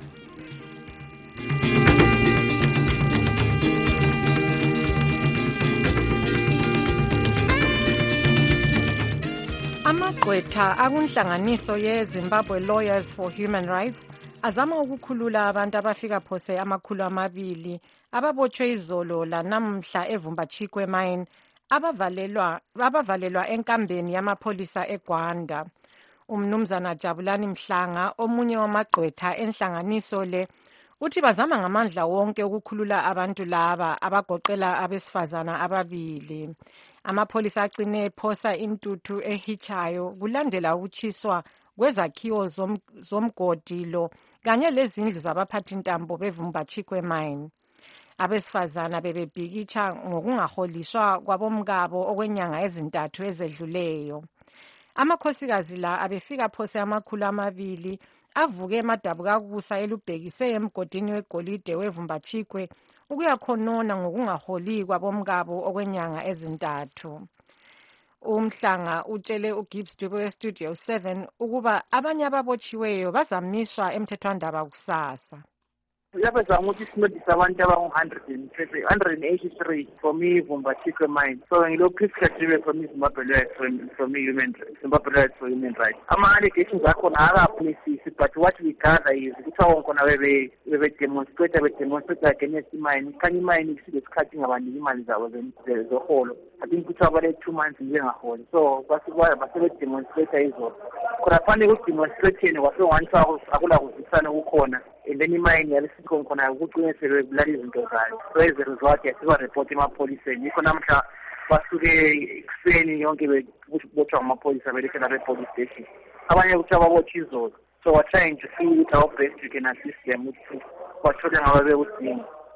[SPEAKER 21] Amagqwetha akunhlanganiso ye-Zimbabwe Lawyers for Human Rights azama ukukhulula abantu abafika phose amakhulu amabili ababotshwe izolo lanamhla eVumba Chico Mine abavalelwa abavalelwa enkambeni yamapholisa eGwanda. Umnumzana Jabulani Mhlanga, omunye wamagqwetha enhlanganiso le, uthi bazama ngamandla wonke ukukhulula abantu laba abagoqela abesifazana ababili. Amapholisa agcine ephosa intuthu ehichayo kulandela ukuchiswa kwezakhiwo zom, zomgodilo kanye lezindlu zabaphathintambo beVumba Chico Mine. Abesifazana bebebhikitsha ngokungaholiswa kwabomkabo okwenyanga ezintathu ezedluleyo. Amakhosikazi la abefika phose amakhulu amabili avuke emadabukakusa elubhekise emgodini wegolide weVumba Chico ukuyakhonona ngokungaholi kwabomkabo okwenyanga ezintathu. Umhlanga utshele uGibbs Dube weStudio seven ukuba abanye ababotshiweyo bazamiswa emthethwandaba kusasa.
[SPEAKER 22] Lapha zamuthi simedisa abantu aba one hundred eighty-three from Vumba Chico Mine. So ngilokhu isikhathi from Zimbabwe Lawyers from Human Zimbabwe Lawyers for Human Rights. Ama allegations akhona akaphumisisi, but what we gather is ukuthi awonkhona bebe bebe demonstrate bebe demonstrate against imine. Khanya imine isikhathi ngabantu imali zabo zoholo. I think ukuthi abale two months njengaholi. So basibaya basebe demonstrate izolo. Khona fanele ukudemonstrate kwase one hour akula kuzisana kukhona. And then imine yalesikhona khona ukuqine sebebulala izinto zayo. So as a result yasiba report emapholiseni. Yikho namhla basuke ekuseni yonke bebotshwa amapholisa belethela be-police station. Abanye ukuthi ababotshwa izolo. So we're trying to see with our best we can assist them ukuthi bathole ngabe bekudinga.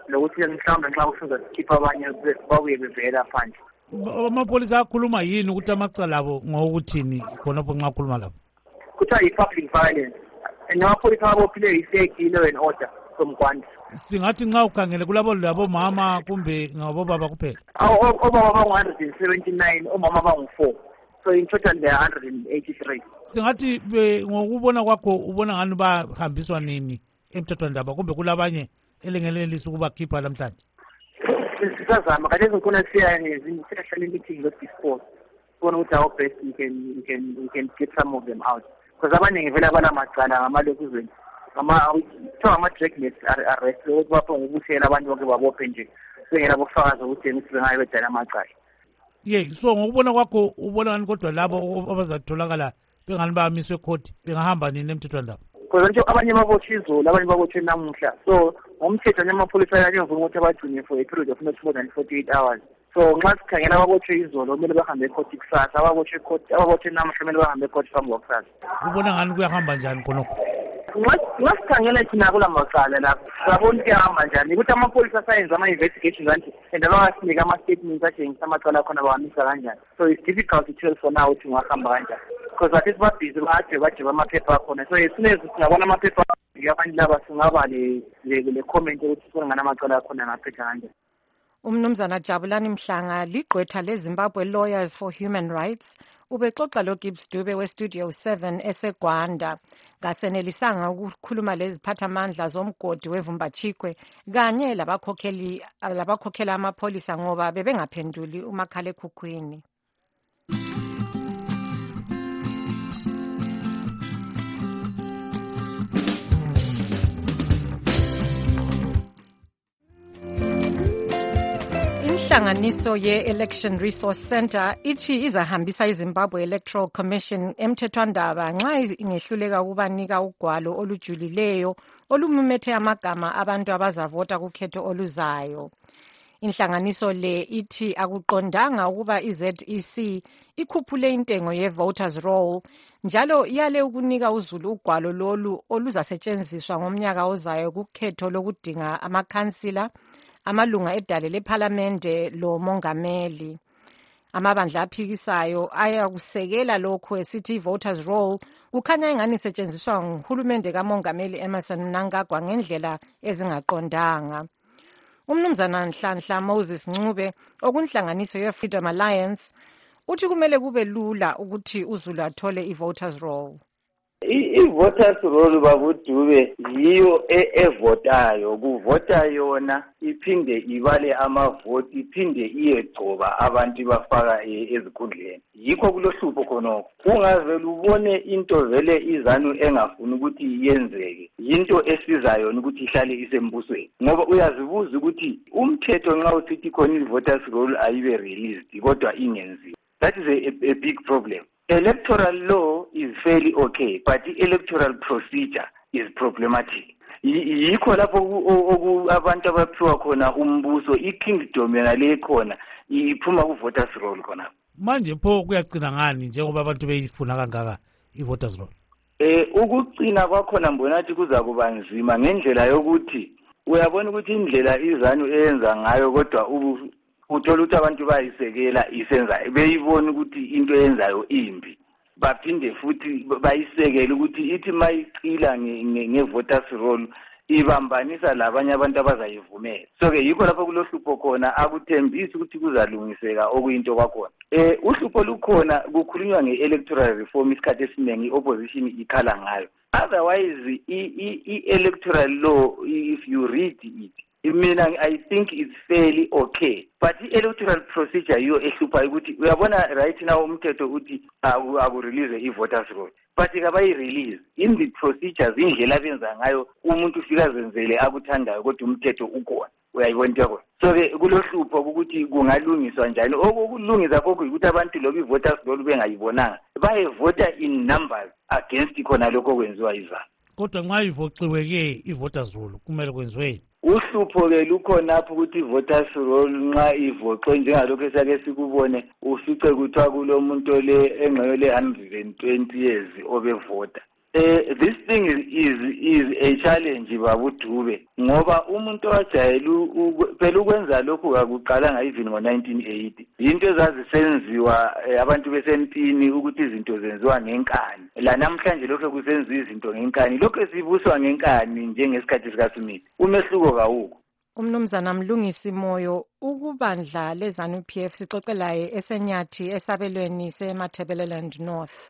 [SPEAKER 22] lokuthi mhlawumbe nxa kufuza sikhipha abanye babuye bevela phandle.
[SPEAKER 3] Amapolisa akhuluma yini ukuthi amacala abo ngokuthini khonapho nxa akhuluma lapho?
[SPEAKER 22] Kuthiwa yi-public violence. And amapholisa abophile yi-safety law and order from Gwanda.
[SPEAKER 3] Singathi nxa ukhangele kulabo labo mama kumbe ngabobaba kuphela?
[SPEAKER 22] Obaba bangu one hundred seventy-nine, omama bangu four. So in total there are one hundred eighty-three.
[SPEAKER 3] Singathi ngokubona kwakho ubona ngani bahambiswa nini emthethwandaba kumbe kulabanye elengelelisa ukubakhipha namhlanje?
[SPEAKER 22] Sisazama kade ngikhona siya ngezinhlahla meeting with dispose. Kubona ukuthi how best we can we can we can get some of them out. Because abaningi vele abanamacala ngamalokuzweni. Ama kuthiwa ama-draglets arrest ukuthi bapho ngokuthela abantu bonke babophe nje sengela bofakazi ukuthi ukuthi bengayo bedala amacala.
[SPEAKER 3] Ye, so ngokubona kwakho ubona ngani kodwa labo abazatholakala bengani bamiswe court bengahamba nini emthethwandaba?
[SPEAKER 22] Because nje abanye babotshwe izolo, abanye babotshwe namuhla. So ngomthetho nyamapholisa ayavuma ukuthi abagcine for a period of not more than forty-eight hours. So nxa sikhangela ababotshwe izolo kumele bahambe ecourt kusasa, ababotshwe court ababotshwe namuhla kumele bahambe ecourt phambi kokusasa.
[SPEAKER 3] Ubona ngani kuyahamba njani khonokho?
[SPEAKER 22] Nxa sikhangela thina kula macala lapho sabona kuyahamba njani ukuthi amapholisa asayenza ama-investigation kanti and abangasinika ama-statements atshengisa amacala akhona bawamisa kanjani. So it's difficult to tell for now ukuthi ungahamba kanjani because athi sibabhizi badwe badwe amaphepha akhona. So as soon as singabona amaphepha abantu laba singaba le comment ukuthi sibona ngani amacala akhona ngaphetha kanjani.
[SPEAKER 21] Umnumzana Jabulani Mhlanga ligqwetha leZimbabwe Lawyers for Human Rights ubexoxa lo Gibbs Dube we-Studio seven eseGwanda ngasenelisanga ukukhuluma leziphathamandla zomgodi weVumbachikwe kanye labakhokheli labakhokhela amapolisa ngoba bebengaphenduli umakhalekhukhwini. Inhlanganiso ye-Election Resource Center ithi izahambisa iZimbabwe Electoral Commission emthethwandaba nxa ingehluleka ukubanika ugwalo olujulileyo olumumethe amagama abantu abazavota kukhetho oluzayo. Inhlanganiso le ithi akuqondanga ukuba i-Z E C ikhuphule intengo ye-voters roll njalo iyale ukunika uZulu ugwalo lolu oluzasetshenziswa ngomnyaka ozayo kukhetho lokudinga amakhansila, amalunga edale lephalamende lo mongameli. Amabandla aphikisayo ayakusekela lokho esithi voters roll kukhanya ingani isetshenziswa nguhulumende kamongameli Emmerson Mnangagwa ngendlela ezingaqondanga. Umnumzana Nhlanhla Moses Ncube okunhlanganiso ye-Freedom Alliance uthi kumele kube lula ukuthi uZulu athole i-voters roll.
[SPEAKER 23] I-voters roll babudube yiyo evotayo kuvota yona iphinde ibale amavoti iphinde iyegcoba abantu bafaka ezikhundleni. Yikho kulohlupho khonokho ungavele ubone into vele izanu engafuni ukuthi yenzeke yinto esizayo ukuthi ihlale isembusweni ngoba uyazibuza ukuthi umthetho nxa usithi khona i-voters roll ayibe released kodwa ingenziwa. That is a, a big problem. Electoral law is fairly okay, but the electoral procedure is problematic. Yikho lapho abantu abaphiwa khona umbuso i-kingdom yona le khona iphuma ku-voters roll khona.
[SPEAKER 3] Manje pho kuyagcina ngani njengoba abantu beyifuna kangaka i-voters roll?
[SPEAKER 23] Eh ukugcina kwakhona mbonathi kuza kuba nzima ngendlela yokuthi uyabona ukuthi indlela izanu eyenza ngayo kodwa uthola ukuthi abantu bayisekela isenza beyibona ukuthi into eyenzayo imbi baphinde futhi bayisekele ukuthi ithi mayicila nge-voters roll ibambanisa labanye abantu abazayivumela. So ke yikho lapho kulohlupho khona akuthembisi ukuthi kuzalungiseka okuyinto kwakhona. Eh uhlupho lukhona kukhulunywa nge-electoral reform isikhathi esiningi i-opposition ikhala ngayo. Otherwise i-electoral law if you read it mina I think it's fairly okay, but i-electoral procedure yiyo ehluphayo ukuthi uyabona right now umthetho uthi akurelease i-voters roll but kabayi-release in the procedures indlela benza ngayo umuntu ufika zenzele akuthandayo kodwa umthetho ukhona uyayibona into yakho. So ke kulohlupho ukuthi kungalungiswa njani. Okulungisa kokho ukuthi abantu lobu i-voters roll bengayibonanga bayevota in numbers against khona lokho kwenziwa izana.
[SPEAKER 3] Kodwa nxa ivoxiwe-ke i-voters roll kumele kwenziweni.
[SPEAKER 23] Uhlupho-ke lukhonapho ukuthi i-voters roll nxa ivoxwe njengalokho esake sikubone ufice kuthiwa kulo muntu le engxeyo le one hundred twenty years obevota. eh this thing is is, is a challenge babudube ngoba umuntu owajayela phela ukwenza lokhu akuqalanga even ngo nineteen eighty into ezazisenziwa abantu besempini ukuthi izinto zenziwa ngenkani la namhlanje lokho kusenziwa izinto ngenkani lokho esibuswa ngenkani njengesikhathi sika Smith umehluko kawukho.
[SPEAKER 21] Umnumzana Mlungisi Moyo ukubandla lezanu P F sixoxelaye esenyathi esabelweni seMatabeleland North.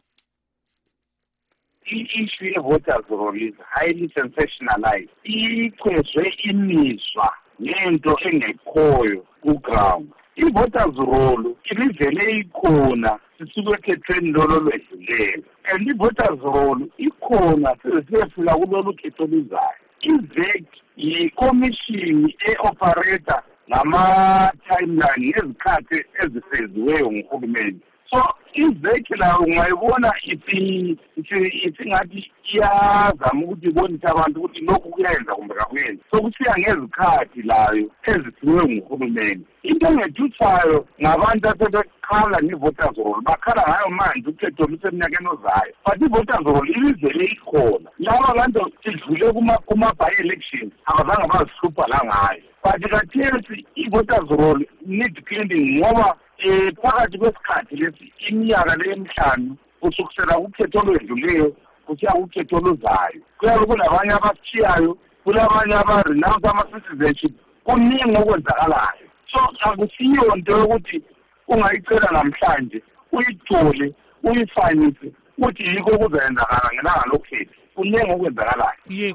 [SPEAKER 24] I-issue ye-voters roll is highly sensationalized. Ichwezwe imizwa ngento engekhoyo ku-ground. I-voters roll ilivele ikhona sisuke ekhethweni lolo lwedlulele. And i-voters roll ikhona sesiyefika kulolu khetho luzayo. I-V E C yi-commission e-operator ngama-timeline ngezikhathi ezifeziweyo nguhulumeni. So izeki layo ungayibona ithi ngathi iyazama ukuthi ibonise abantu ukuthi lokhu kuyenza kumbe kakuyenzi. So kusiya ngezikhathi layo ezithiwe nguhulumeni. Into engethuthayo ngabantu asebekhala nge-voters roll bakhala ngayo manje ukhetho luseminyakeni ozayo. But i-voters roll ilizele ikhona. Laba bantu sidlule kuma-by-election abazange bazihlupha la ngayo. But kathesi i-voters roll need cleaning ngoba eh phakathi kwesikhathi lesi iminyaka lemihlanu kusukusela ukhetho olwedluleyo kusiya ukhetho oluzayo kuyabe kulabanye abashiyayo kulabanye aba-renounce ama-citizenship kuningi okwenzakalayo. So akusiyo nto yokuthi ungayicela namhlanje uyithole uyifanise ukuthi yikho kuzayenzakala ngelanga lokhetho kuningi okwenzakalayo.
[SPEAKER 3] Ye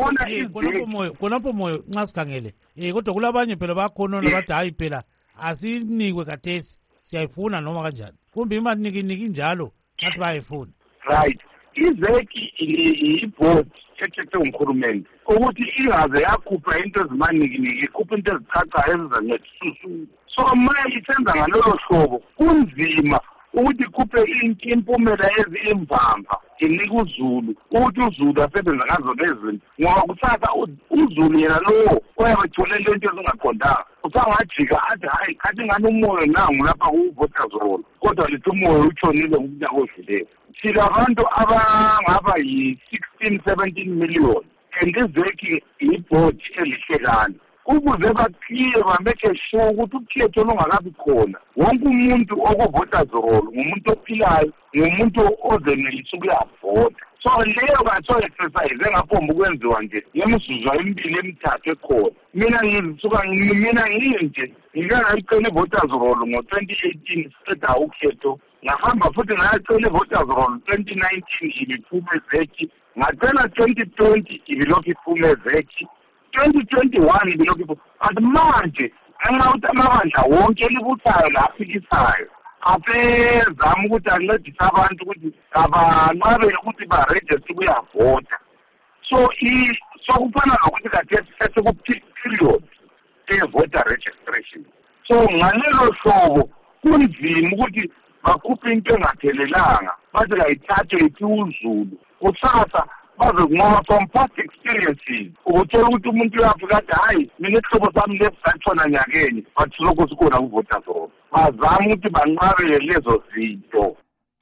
[SPEAKER 3] kodwa khonapho Moyo nxa sikhangele eh kodwa kulabanye phela bakhonona bathi hayi phela asinikwe kathesi siyayifuna noma kanjani kumbe imanikiniki njalo bathi bayayifuna.
[SPEAKER 24] Right. Izeki i-board ekhethwe nguhulumende ukuthi ingaze yakhupha into ezimanikiniki ikhupha into ezichachayo ezizanceda isusu. So manje isenza ngalolo hlobo kunzima ukuthi ikhuphe impumela ezimvamva inika uZulu ukuthi uZulu asebenza ngazo lezi ngoba kusasa uZulu yena lo oyabethole lento ezingaqondanga usangajika athi hayi khathi ngani umoya nangu lapha ku-voters roll kodwa lithi umoya utshonile ngumnyaka odluleyo. Thina abantu abangaba yi-sixteen seventeen million and izeki i-board elihlekana ukuze baclear bameke sure ukuthi ukhetho lungakabi khona wonke umuntu oku-voters roll ngumuntu ophilayo ngumuntu ozenelisa ukuyavota. So leyo kaso-exercise engaphomba ukwenziwa nje ngemizuzwa emibili emithathu ekhona. Mina ngisuka mina nginje ngike ngayicela i-voters roll ngo-twenty eighteen siqeda ukhetho ngahamba futhi ngayacela i-voters roll twenty nineteen ibiphume ezeki ngacela twenty twenty ibilokhu iphume ezeki twenty twenty-one ibilokhu iphume. But manje ngenxa ukuthi amabandla wonke elibusayo laphikisayo apezama ukuthi ancedise abantu ukuthi abanqabele ukuthi barejiste ukuyavota. So sokufana nokuthi kathesi sesekupi-period e-voter registration. So ngalelo hlobo kunzima ukuthi bakhuphe into engaphelelanga bathi kayithathwe ithi uZulu kusasa baze kunqoba from past experiences ukuthola ukuthi umuntu uyafika athi hayi mina isihlobo sami lesi satshona nyakeni but silokhu sikhona ku-voters roll bazama ukuthi banqabele lezo zinto.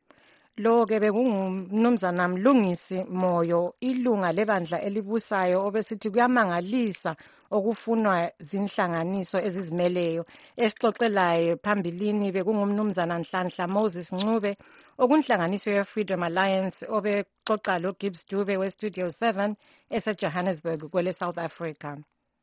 [SPEAKER 21] Lo-ke bekungumnumzana Mlungisi Moyo ilunga lebandla elibusayo obesithi kuyamangalisa okufunwa zinhlanganiso ezizimeleyo esixoxelayo phambilini bekungumnumzana Nhlanhla Moses Ncube okunhlanganiso ye-Freedom Alliance obexoxa lo Gibbs Dube we-Studio seven ese-Johannesburg kwele South Africa.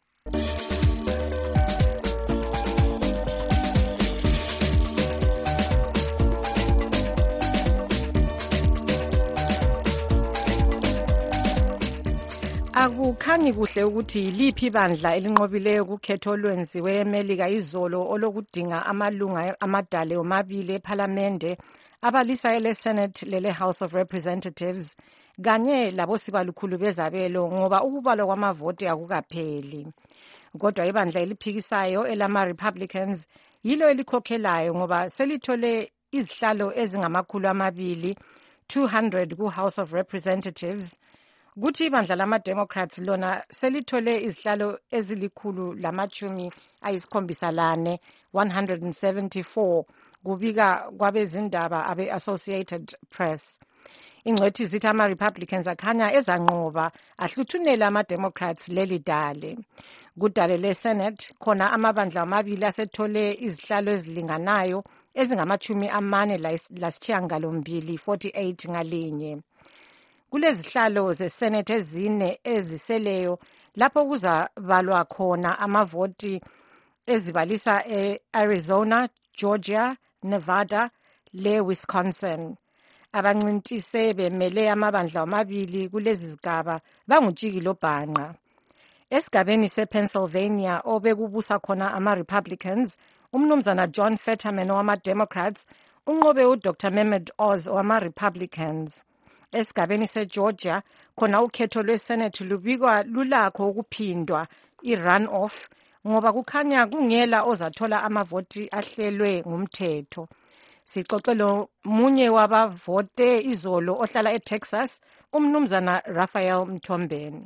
[SPEAKER 21] Akukhanyi kuhle ukuthi liphi bandla elinqobileyo kukhetho olwenziwe eMelika izolo olokudinga amalunga amadale omabili ePhalamende abalisa ele Senate lele House of Representatives kanye labosibalukhulu bezabelo ngoba ukubalwa kwamavoti akukapheli. Kodwa ibandla eliphikisayo elama Republicans yilo elikhokhelayo ngoba selithole izihlalo ezingamakhulu amabili two hundred ku House of Representatives. Kuthi ibandla lama-Democrats lona selithole izihlalo ezilikhulu lamachumi ayisikhombisa lane one hundred seventy-four kubika kwabezindaba abe-Associated Press. ingcwethi zithi ama-Republicans akhanya ezanqoba ahluthunela ama-Democrats leli dale. Kudale le-Senate khona amabandla amabili asethole izihlalo ezilinganayo ezingamachumi amane lasishiyagalombili forty-eight ngalinye. Kulezihlalo ze-Senate ezine eziseleyo lapho kuzabalwa khona amavoti ezibalisa e-Arizona, Georgia, Nevada le-Wisconsin. Abancintise bemele amabandla amabili kulezi zigaba bangutshikilo bhanqa. Esigabeni se-Pennsylvania obekubusa khona ama-Republicans, umnumzana John Fetterman wama-Democrats unqobe uDr Mehmet Oz wama-Republicans. Esigabeni se-Georgia khona ukhetho lwe-Senate lubikwa lulakho ukuphindwa i-runoff ngoba kukhanya kungela ozathola amavoti ahlelwe ngumthetho. Sixoxelo munye wabavote izolo ohlala eTexas, umnumzana Raphael Mthombeni.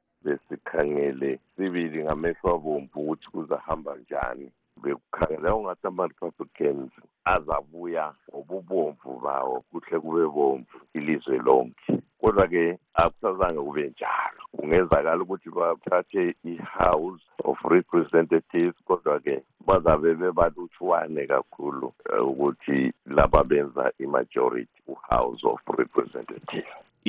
[SPEAKER 6] Besikhangele sibili ngamehlo abomvu ukuthi kuzahamba njani. Bekukhangela ungathi ama-Republicans azabuya ngobubomvu bawo kuhle kube bomvu ilizwe lonke. Kodwa-ke akusazange kube njalo. Kungenzakala ukuthi bathathe i-House of Representatives, kodwa-ke bazabe bebalutshwane kakhulu ukuthi laba benza i-majority ku-House of Representatives.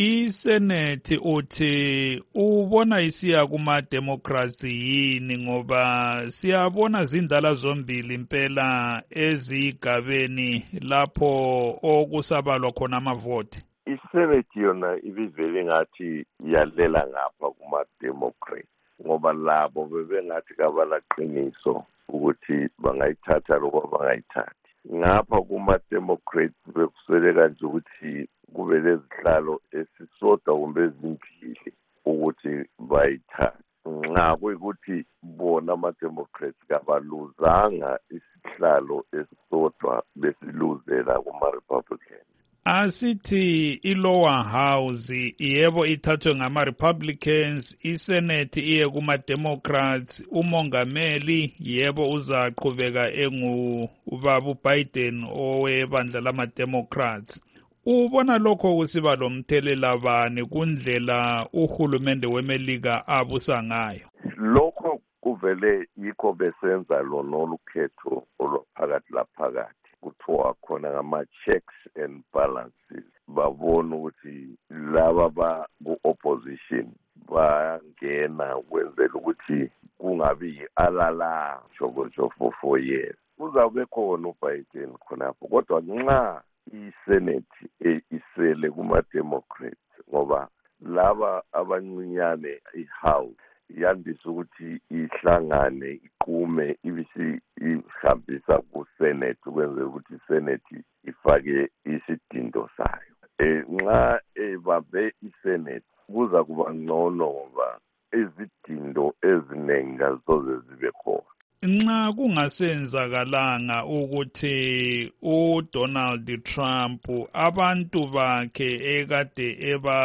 [SPEAKER 7] I-Senate uthi ubona isiya kuma-Democrats yini ngoba siyabona zindala zombili impela ezigabeni lapho okusabalwa khona amavoti.
[SPEAKER 6] I-Senate yona ibivele ngathi yalela ngapha kuma-Democrats ngoba labo bebengathi kabalaqiniso ukuthi bangayithatha lokho bangayithathi. Ngapha kuma-Democrats bekusweleka nje ukuthi kube lezihlalo esisodwa kumbe ezimbili ukuthi bayithathe. Nxa kuyikuthi bona ama-Democrats kabaluzanga isihlalo esisodwa besiluzela kuma-Republicans.
[SPEAKER 7] Asithi i-lower house yebo ithathwe ngama-Republicans, i-Senate iye kuma-Democrats, umongameli yebo uzaqhubeka engu ubaba uBiden owebandla lama-Democrats. Ubona lokho kusiba lomthelela bani kundlela uhulumende weMelika abusa ngayo?
[SPEAKER 6] Lokho kuvele yikho besenza lona olukhetho oluphakathi laphakathi. Kuthiwa khona ngama-checks and balances. Babona ukuthi laba ba-opposition bangena kwenzela ukuthi kungabi yi-alala shokotsho for four years. Kuzawube khona uBiden khonapho, kodwa nxa i-Senate isele kuma-Democrats ngoba laba abancinyane i-House yandisa ukuthi ihlangane iqume ibisi ihambisa ku-Senate ukwenzela ukuthi i-Senate ifake isidindo sayo. Eh nxa ebambe i-Senate kuza kuba ngcono ngoba izidindo eziningi azizoze zibe khona.
[SPEAKER 7] Nxa kungasenzakalanga ukuthi uDonald Trump abantu bakhe ekade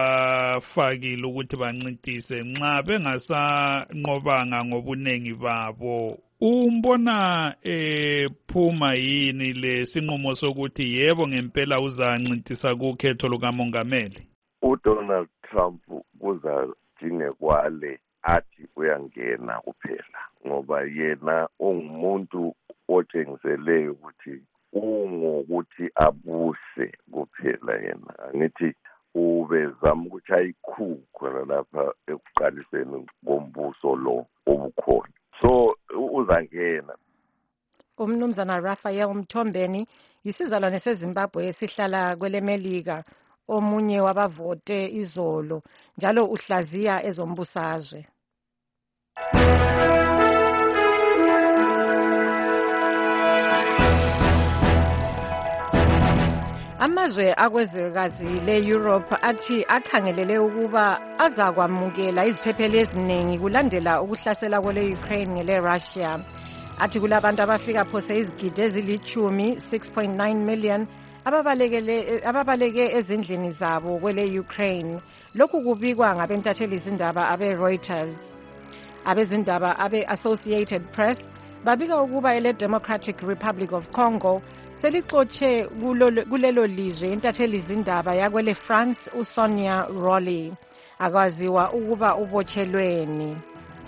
[SPEAKER 7] ebafakile ukuthi bancintise nxa bengasanqobanga ngobunengi babo, umbona ephuma yini lesinqumo sokuthi yebo ngempela uzancintisa kukhetho lukamongameli?
[SPEAKER 6] uDonald Trump kuza jingekwale athi uyangena kuphela ngoba yena ungumuntu otshengisele ukuthi ungokuthi abuse kuphela yena. Angithi ubezama ukuthi ayikhu khona lapha ekuqaliseni kombuso lo obukhona, so uzangena.
[SPEAKER 21] Umnumzana Raphael Mthombeni yisizalwane seZimbabwe esihlala kweleMelika, omunye wabavote izolo njalo uhlaziya ezombusazwe. Amazwe akwezwekazi le-Europe athi akhangelele ukuba azakwamukela iziphepheli eziningi kulandela ukuhlasela kwele-Ukraine ngele-Russia. Athi kulabantu abafika phose izigidi ezilichumi six point nine million ababalekele ababaleke ezindlini zabo kwele-Ukraine. Lokhu kubikwa ngabentatheli izindaba abe-Reuters. Abezindaba abe-Associated Press babika ukuba ele Democratic Republic of Congo selixotshe kulelo lizwe intatheli zindaba yakwele France uSonia Rolly akwaziwa ukuba ubotshelweni.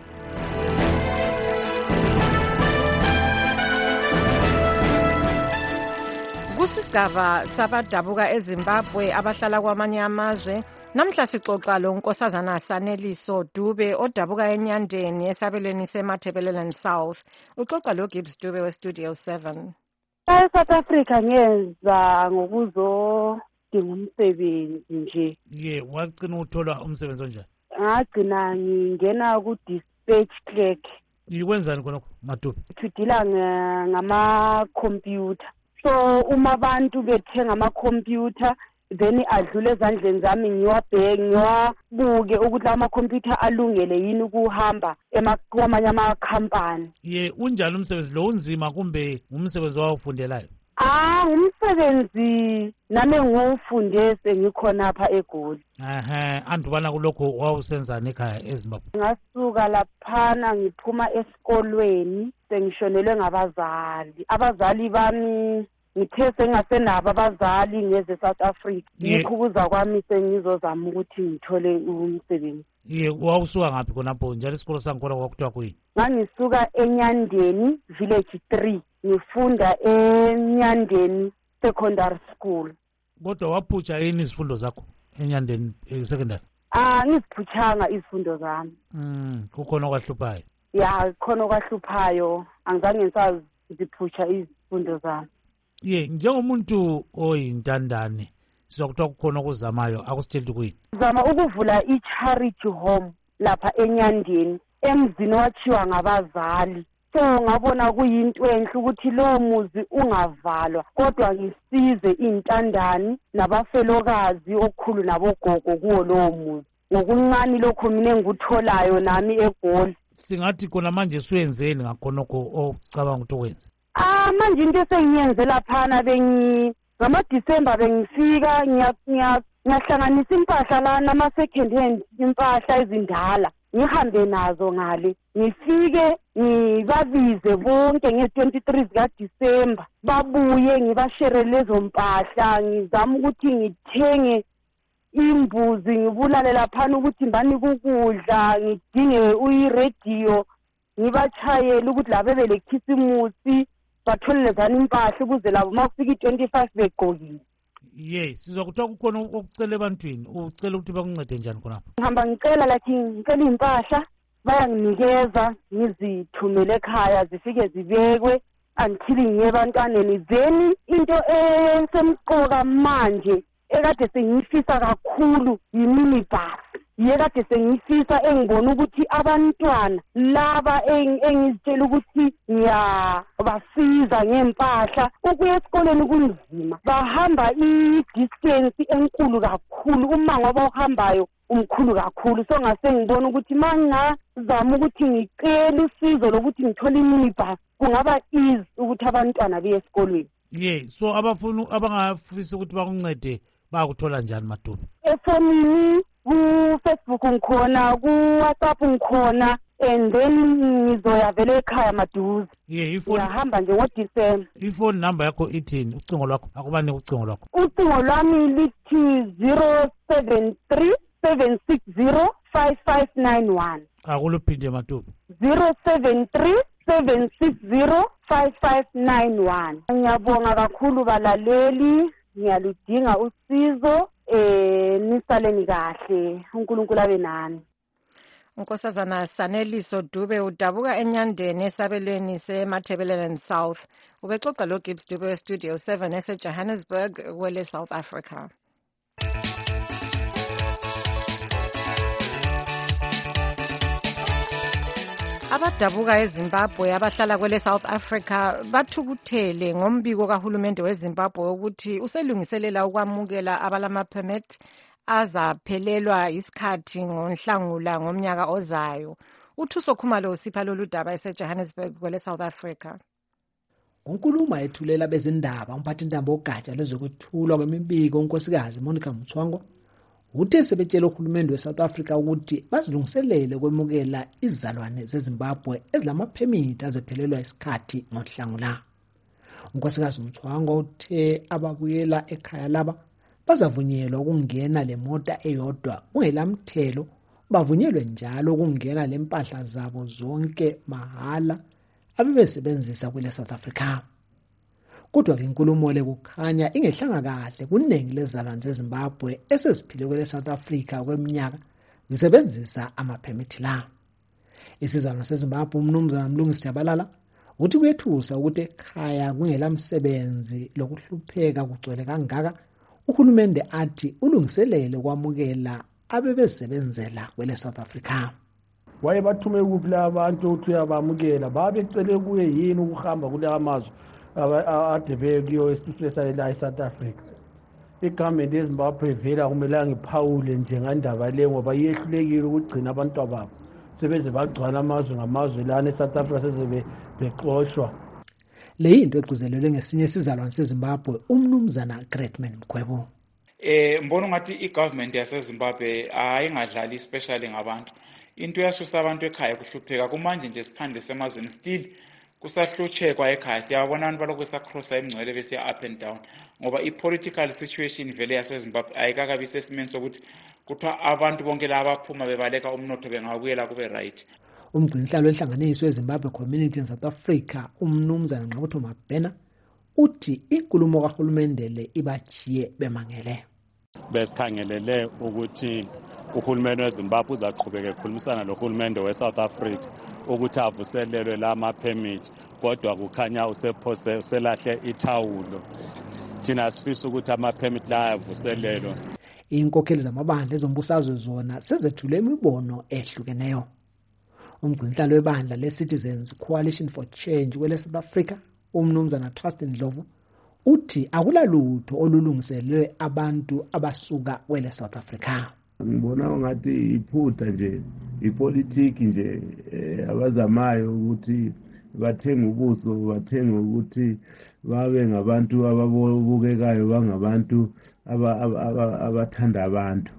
[SPEAKER 21] Kusigaba sabadabuka eZimbabwe abahlala kwamanye amazwe namhla sixoxa lo nkosazana Saneliso Dube odabuka enyandeni esabelweni seMatabeleland South. Uxoxa lo Gibbs Dube we Studio seven.
[SPEAKER 5] eSouth Africa ngeza ngokuzo dinga umsebenzi nje.
[SPEAKER 3] Ye wagcina uthola umsebenzi onjani?
[SPEAKER 5] Ngagcina ngingena ku dispatch clerk.
[SPEAKER 3] Yikwenzani khona Madube?
[SPEAKER 5] Sidila ngama computer. So uma abantu bethenga ama computer then adlule ezandleni zami ngiwabheke ngiwabuke ukuthi ama computer alungele yini ukuhamba emakwamanye ama company.
[SPEAKER 3] Ye unjani umsebenzi lo unzima kumbe umsebenzi wawufundelayo?
[SPEAKER 5] Ah umsebenzi nami ngiwufunde sengikhona apha eGoli.
[SPEAKER 3] Aha andubana kulokho wawusenzana ekhaya eZimbabwe.
[SPEAKER 5] Ngasuka laphana ngiphuma esikolweni sengishonelwe ngabazali. Abazali bami ngithe sengasenabo abazali ngeze South Africa. Ngikhuza kwami sengizozama ukuthi ngithole umsebenzi.
[SPEAKER 3] Ye wawusuka ngaphi khonapho njalo isikolo sangikhona kwakuthiwa kuyini?
[SPEAKER 5] Ngangisuka eNyandeni village three ngifunda eNyandeni secondary school.
[SPEAKER 3] Kodwa waphutsha yini izifundo zakho eNyandeni secondary?
[SPEAKER 5] Ah ngiziphuchanga izifundo zami.
[SPEAKER 3] Mm kukhona okwahluphayo.
[SPEAKER 5] Ya khona okwahluphayo angizange ngisazi ngiphutsha izifundo zami.
[SPEAKER 3] Ye njengomuntu oyintandane sizokuthiwa kukhona okuzamayo akusitshela kuyini?
[SPEAKER 5] Zama ukuvula i-charity home lapha eNyandeni emzini wachiwa ngabazali. So ngabona kuyinto enhle ukuthi lo muzi ungavalwa kodwa ngisize intandani nabafelokazi okukhulu nabogogo kuwo lo muzi. Ngokuncane lokho mina engikutholayo nami eGoli.
[SPEAKER 3] Singathi khona manje siwenzeni ngakhonokho ocabanga ukuthi ukwenze?
[SPEAKER 5] Ah manje into sengiyenze laphana bengi ngama December bengifika ngiyahlanganisa impahla la nama second hand impahla ezindala ngihambe nazo ngale ngifike ngibabize bonke nge twenty-three zika December babuye ngibashere lezo mpahla ngizama ukuthi ngithenge imbuzi ngibulale laphana ukuthi mbani ukudla ngidinge uyiradio ngibachayela ukuthi labe belekhisimusi bathole zani impahla ukuze labo makufika i-twenty-five begqokile.
[SPEAKER 3] Ye sizokuthiwa kukhona okucela ebantwini ucela ukuthi bakuncede njani khonapho?
[SPEAKER 5] Ngihamba ngicela like ngicela impahla bayanginikeza ngizithumele ekhaya zifike zibekwe until ngiye ebantwaneni. Then into esemqoka manje ekade sengifisa kakhulu yiminibus. Yekade sengifisa engibona ukuthi abantwana laba engizitshela ukuthi ngiyabasiza ngempahla ukuya esikoleni kunzima bahamba i-distance enkulu kakhulu umango abawuhambayo umkhulu kakhulu. So ngase ngibona ukuthi mangazama ukuthi ngicela usizo lokuthi ngithole iminibus kungaba easy ukuthi abantwana beye esikolweni.
[SPEAKER 3] Ye so abafuna abangafisa ukuthi bakuncede bakuthola njani Madube?
[SPEAKER 5] Efonini ku-Facebook ngikhona ku-WhatsApp ngikhona and then ngizoya vele ekhaya maduze.
[SPEAKER 3] Ye ifoni
[SPEAKER 5] ngiyahamba nje ngoDecember.
[SPEAKER 3] Ifoni number yakho ithini? Ucingo lwakho akubani ucingo lwakho?
[SPEAKER 5] Ucingo lwami lithi zero seven three seven six zero five five nine one.
[SPEAKER 3] Akuluphinde Madube.
[SPEAKER 5] zero seven three seven six zero five five nine one. Ngiyabonga kakhulu balaleli ngiyaludinga usizo eh nisaleni kahle uNkulunkulu abe nani.
[SPEAKER 21] Unkosazana Saneliso Dube udabuka enyandeni esabelweni seMatabeleland South. Ubexoxa lo Gibbs Dube we Studio seven ese Johannesburg kwele South Africa. Abadabuka eZimbabwe abahlala kwele South Africa bathukuthele ngombiko kahulumende weZimbabwe ukuthi uselungiselela ukwamukela abalama permit azaphelelwa isikhathi ngoNhlangula ngomnyaka ozayo. Uthuso Khumalo usipha lolu daba ese Johannesburg kwele South Africa.
[SPEAKER 8] Unkuluma ethulela bezindaba umphathintambo ogatsha lezokwethulwa kwemibiko unkosikazi Monica Mthwango uthe sebetshela uhulumende we-South Africa ukuthi bazilungiselele kwemukela izizalwane zeZimbabwe ezilamaphemithi azephelelwa isikhathi ngohlangula. unkosikazi Mthwango uthe ababuyela ekhaya laba bazavunyelwa ukungena le mota eyodwa kungelamthelo, bavunyelwe njalo ukungena lempahla zabo zonke mahala abebesebenzisa kule South Africa. Kodwa ke inkulumo le kukhanya ingehlanga kahle kuningi lezizalwane zeZimbabwe eseziphile kule South Africa kweminyaka zisebenzisa amaphemithi la. Isizalwane seZimbabwe umnumzana Mlungisi Jabalala uthi kuyethusa ukuthi ekhaya kungelamsebenzi lokuhlupheka kugcwele kangaka, uhulumende athi ulungiselele kwamukela abebesebenzela kwele South Africa.
[SPEAKER 9] Waye bathume kuphi labantu ukuthi uyabamukela babecele kuye yini ukuhamba kule amazwe adebe kuyo esipesele la eSouth Africa. Igovernment yeZimbabwe vela kumele ngiphawule njengandaba le ngoba iyehlulekile ukugcina abantu ababo sebeze bagcwala amazwe ngamazwe lana eSouth Africa sezebe bexoshwa.
[SPEAKER 8] Le into egcizelelwe ngesinye isizalwane seZimbabwe umnumzana Greatman Mkhwebo.
[SPEAKER 10] Eh mbona ngathi igovernment yaseZimbabwe ayingadlali especially ngabantu. Into yasusa abantu ekhaya kuhlupheka kumanje nje siphande semazweni still kusahluchekwa ekhaya. Siyabona abantu balokho esacrossa emngcwele bese up and down ngoba i-political situation vele yaseZimbabwe ayikakabi sesimeni sokuthi kuthiwa abantu bonke laba abaphuma bebaleka umnotho bengabuyela kube right.
[SPEAKER 8] Umgcinisihlalo wenhlanganiso yeZimbabwe Community in South Africa umnumzana Nqabutho Mabhena uthi inkulumo kahulumende le ibachiye bemangele.
[SPEAKER 12] Besikhangelele ukuthi uhulumende weZimbabwe uzaqhubeka ekhulumisana lohulumende weSouth Africa ukuthi avuselelwe lama permit, kodwa kukhanya usephose uselahle ithawulo. Thina sifisa ukuthi ama permit la avuselelwe.
[SPEAKER 8] Inkokheli zamabandla ezombusazwe zona sezethule imibono ehlukeneyo. Umgcinisihlalo webandla le-Citizens Coalition for Change kwele South Africa umnumzana Trust Ndlovu uthi akulalutho olulungiselwe abantu abasuka kwele South Africa.
[SPEAKER 14] Ngibona ngathi iphutha nje ipolitiki nje abazamayo ukuthi bathenga ubuso, bathenga ukuthi babe ngabantu ababukekayo, bangabantu abathanda abantu.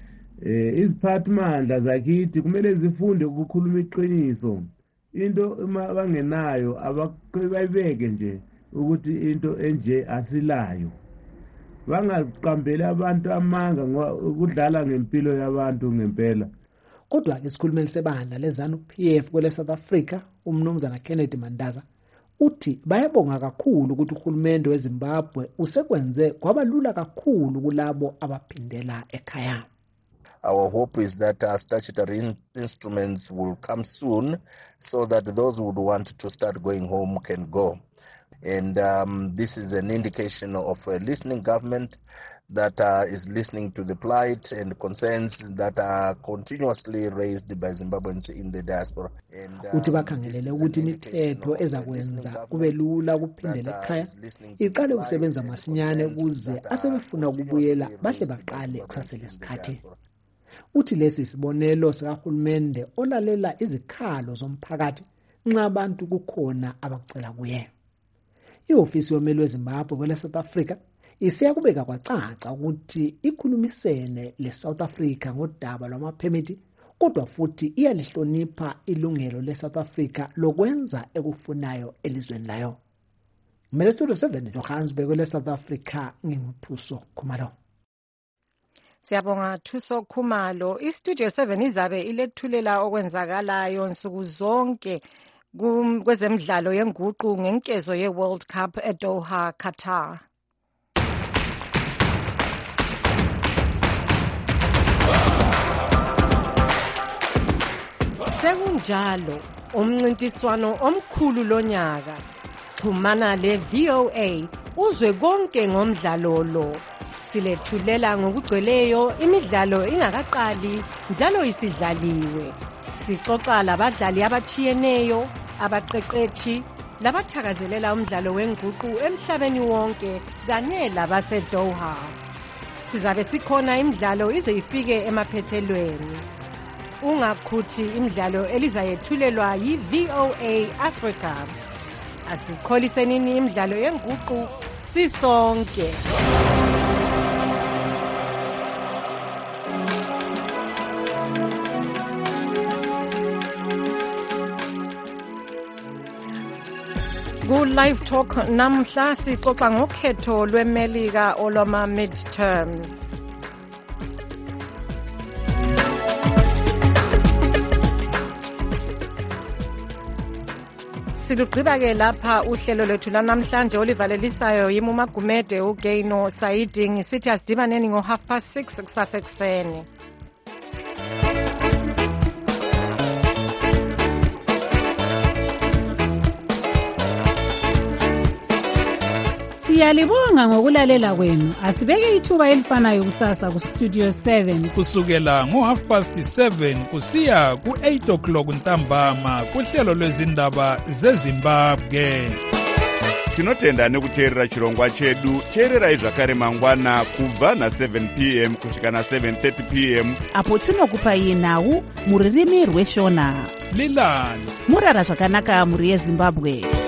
[SPEAKER 14] Eh iziphathimandla zakithi kumele zifunde ukukhuluma iqiniso. Into abangenayo abayibeke nje ukuthi into enje asilayo. Bangaqambeli abantu amanga ukudlala ngempilo yabantu ngempela.
[SPEAKER 8] Kodwa ke isikhulumeli sebandla lezanu P F kwele South Africa umnumzana Kennedy Mandaza uthi bayabonga kakhulu ukuthi uhulumende weZimbabwe usekwenze kwabalula kakhulu kulabo abaphindela ekhaya.
[SPEAKER 25] Our hope is that our statutory in instruments will come soon so that those who would want to start going home can go. And um, this is an indication of a listening government that uh, is listening to the plight and concerns that are continuously raised by Zimbabweans in the diaspora.
[SPEAKER 8] Uthi bakhangelele ukuthi imithetho ezakwenza kube lula ukuphindela ekhaya iqale ukusebenza masinyane ukuze asebefuna ukubuyela bahle baqale kusasele isikhathi. Uthi lesi sibonelo sikahulumende olalela izikhalo zomphakathi nxa abantu kukhona abakucela kuye. I-ofisi yomeli weZimbabwe kwele South Africa isiyakubeka kwacaca ukuthi ikhulumisene le-South Africa ngodaba lwamaphemithi, kodwa futhi iyalihlonipha ilungelo le-South Africa lokwenza ekufunayo elizweni layo. Mmele Studio seven Johannesburg kwele South Africa nginguthuso Khumalo.
[SPEAKER 21] Siyabonga Thuso Khumalo. I-Studio seven izabe ilethulela okwenzakalayo nsuku zonke kwezemidlalo yenguqu ngenkezo ye-World Cup eDoha, Qatar. Sekunjalo umncintiswano omkhulu lonyaka. Xhumana le-V O A uzwe konke ngomdlalo lo. Silethulela ngokugcweleyo imidlalo ingakaqali njalo isidlaliwe. Sixoxa labadlali abachiyeneyo, abaqeqeshi, labathakazelela umdlalo wenguqu emhlabeni wonke kanye labaseDoha. Sizabe sikhona imidlalo ize ifike emaphethelweni. Ungakhuthi imidlalo elizayethulelwa yi-V O A Africa. Asikholiseni imidlalo yenguqu sisonke. Ku-Live Talk namhla sixoxa ngokhetho lweMelika olwama-midterms. Silugqiba-ke lapha uhlelo lwethu lanamhlanje olivalelisayo yimi uMagumede uGayno Saidi ngisithi asidibaneni ngo-half past six kusasa ekuseni.
[SPEAKER 2] Siyalibonga ngokulalela kwenu. Asibeke ithuba elifanayo kusasa ku-Studio seven.
[SPEAKER 7] Kusukela ngo-half past seven kusiya ku-eight o'clock ntambama kuhlelo lwezindaba zeZimbabwe.
[SPEAKER 1] Tinotenda nekuteerera chirongwa chedu. Teererai zvakare mangwana kubva na-seven p m kusvika na-seven thirty p m
[SPEAKER 2] apo tinokupai nhau muririmi rweshona.
[SPEAKER 7] Lilani
[SPEAKER 2] murara zvakanaka muri yeZimbabwe.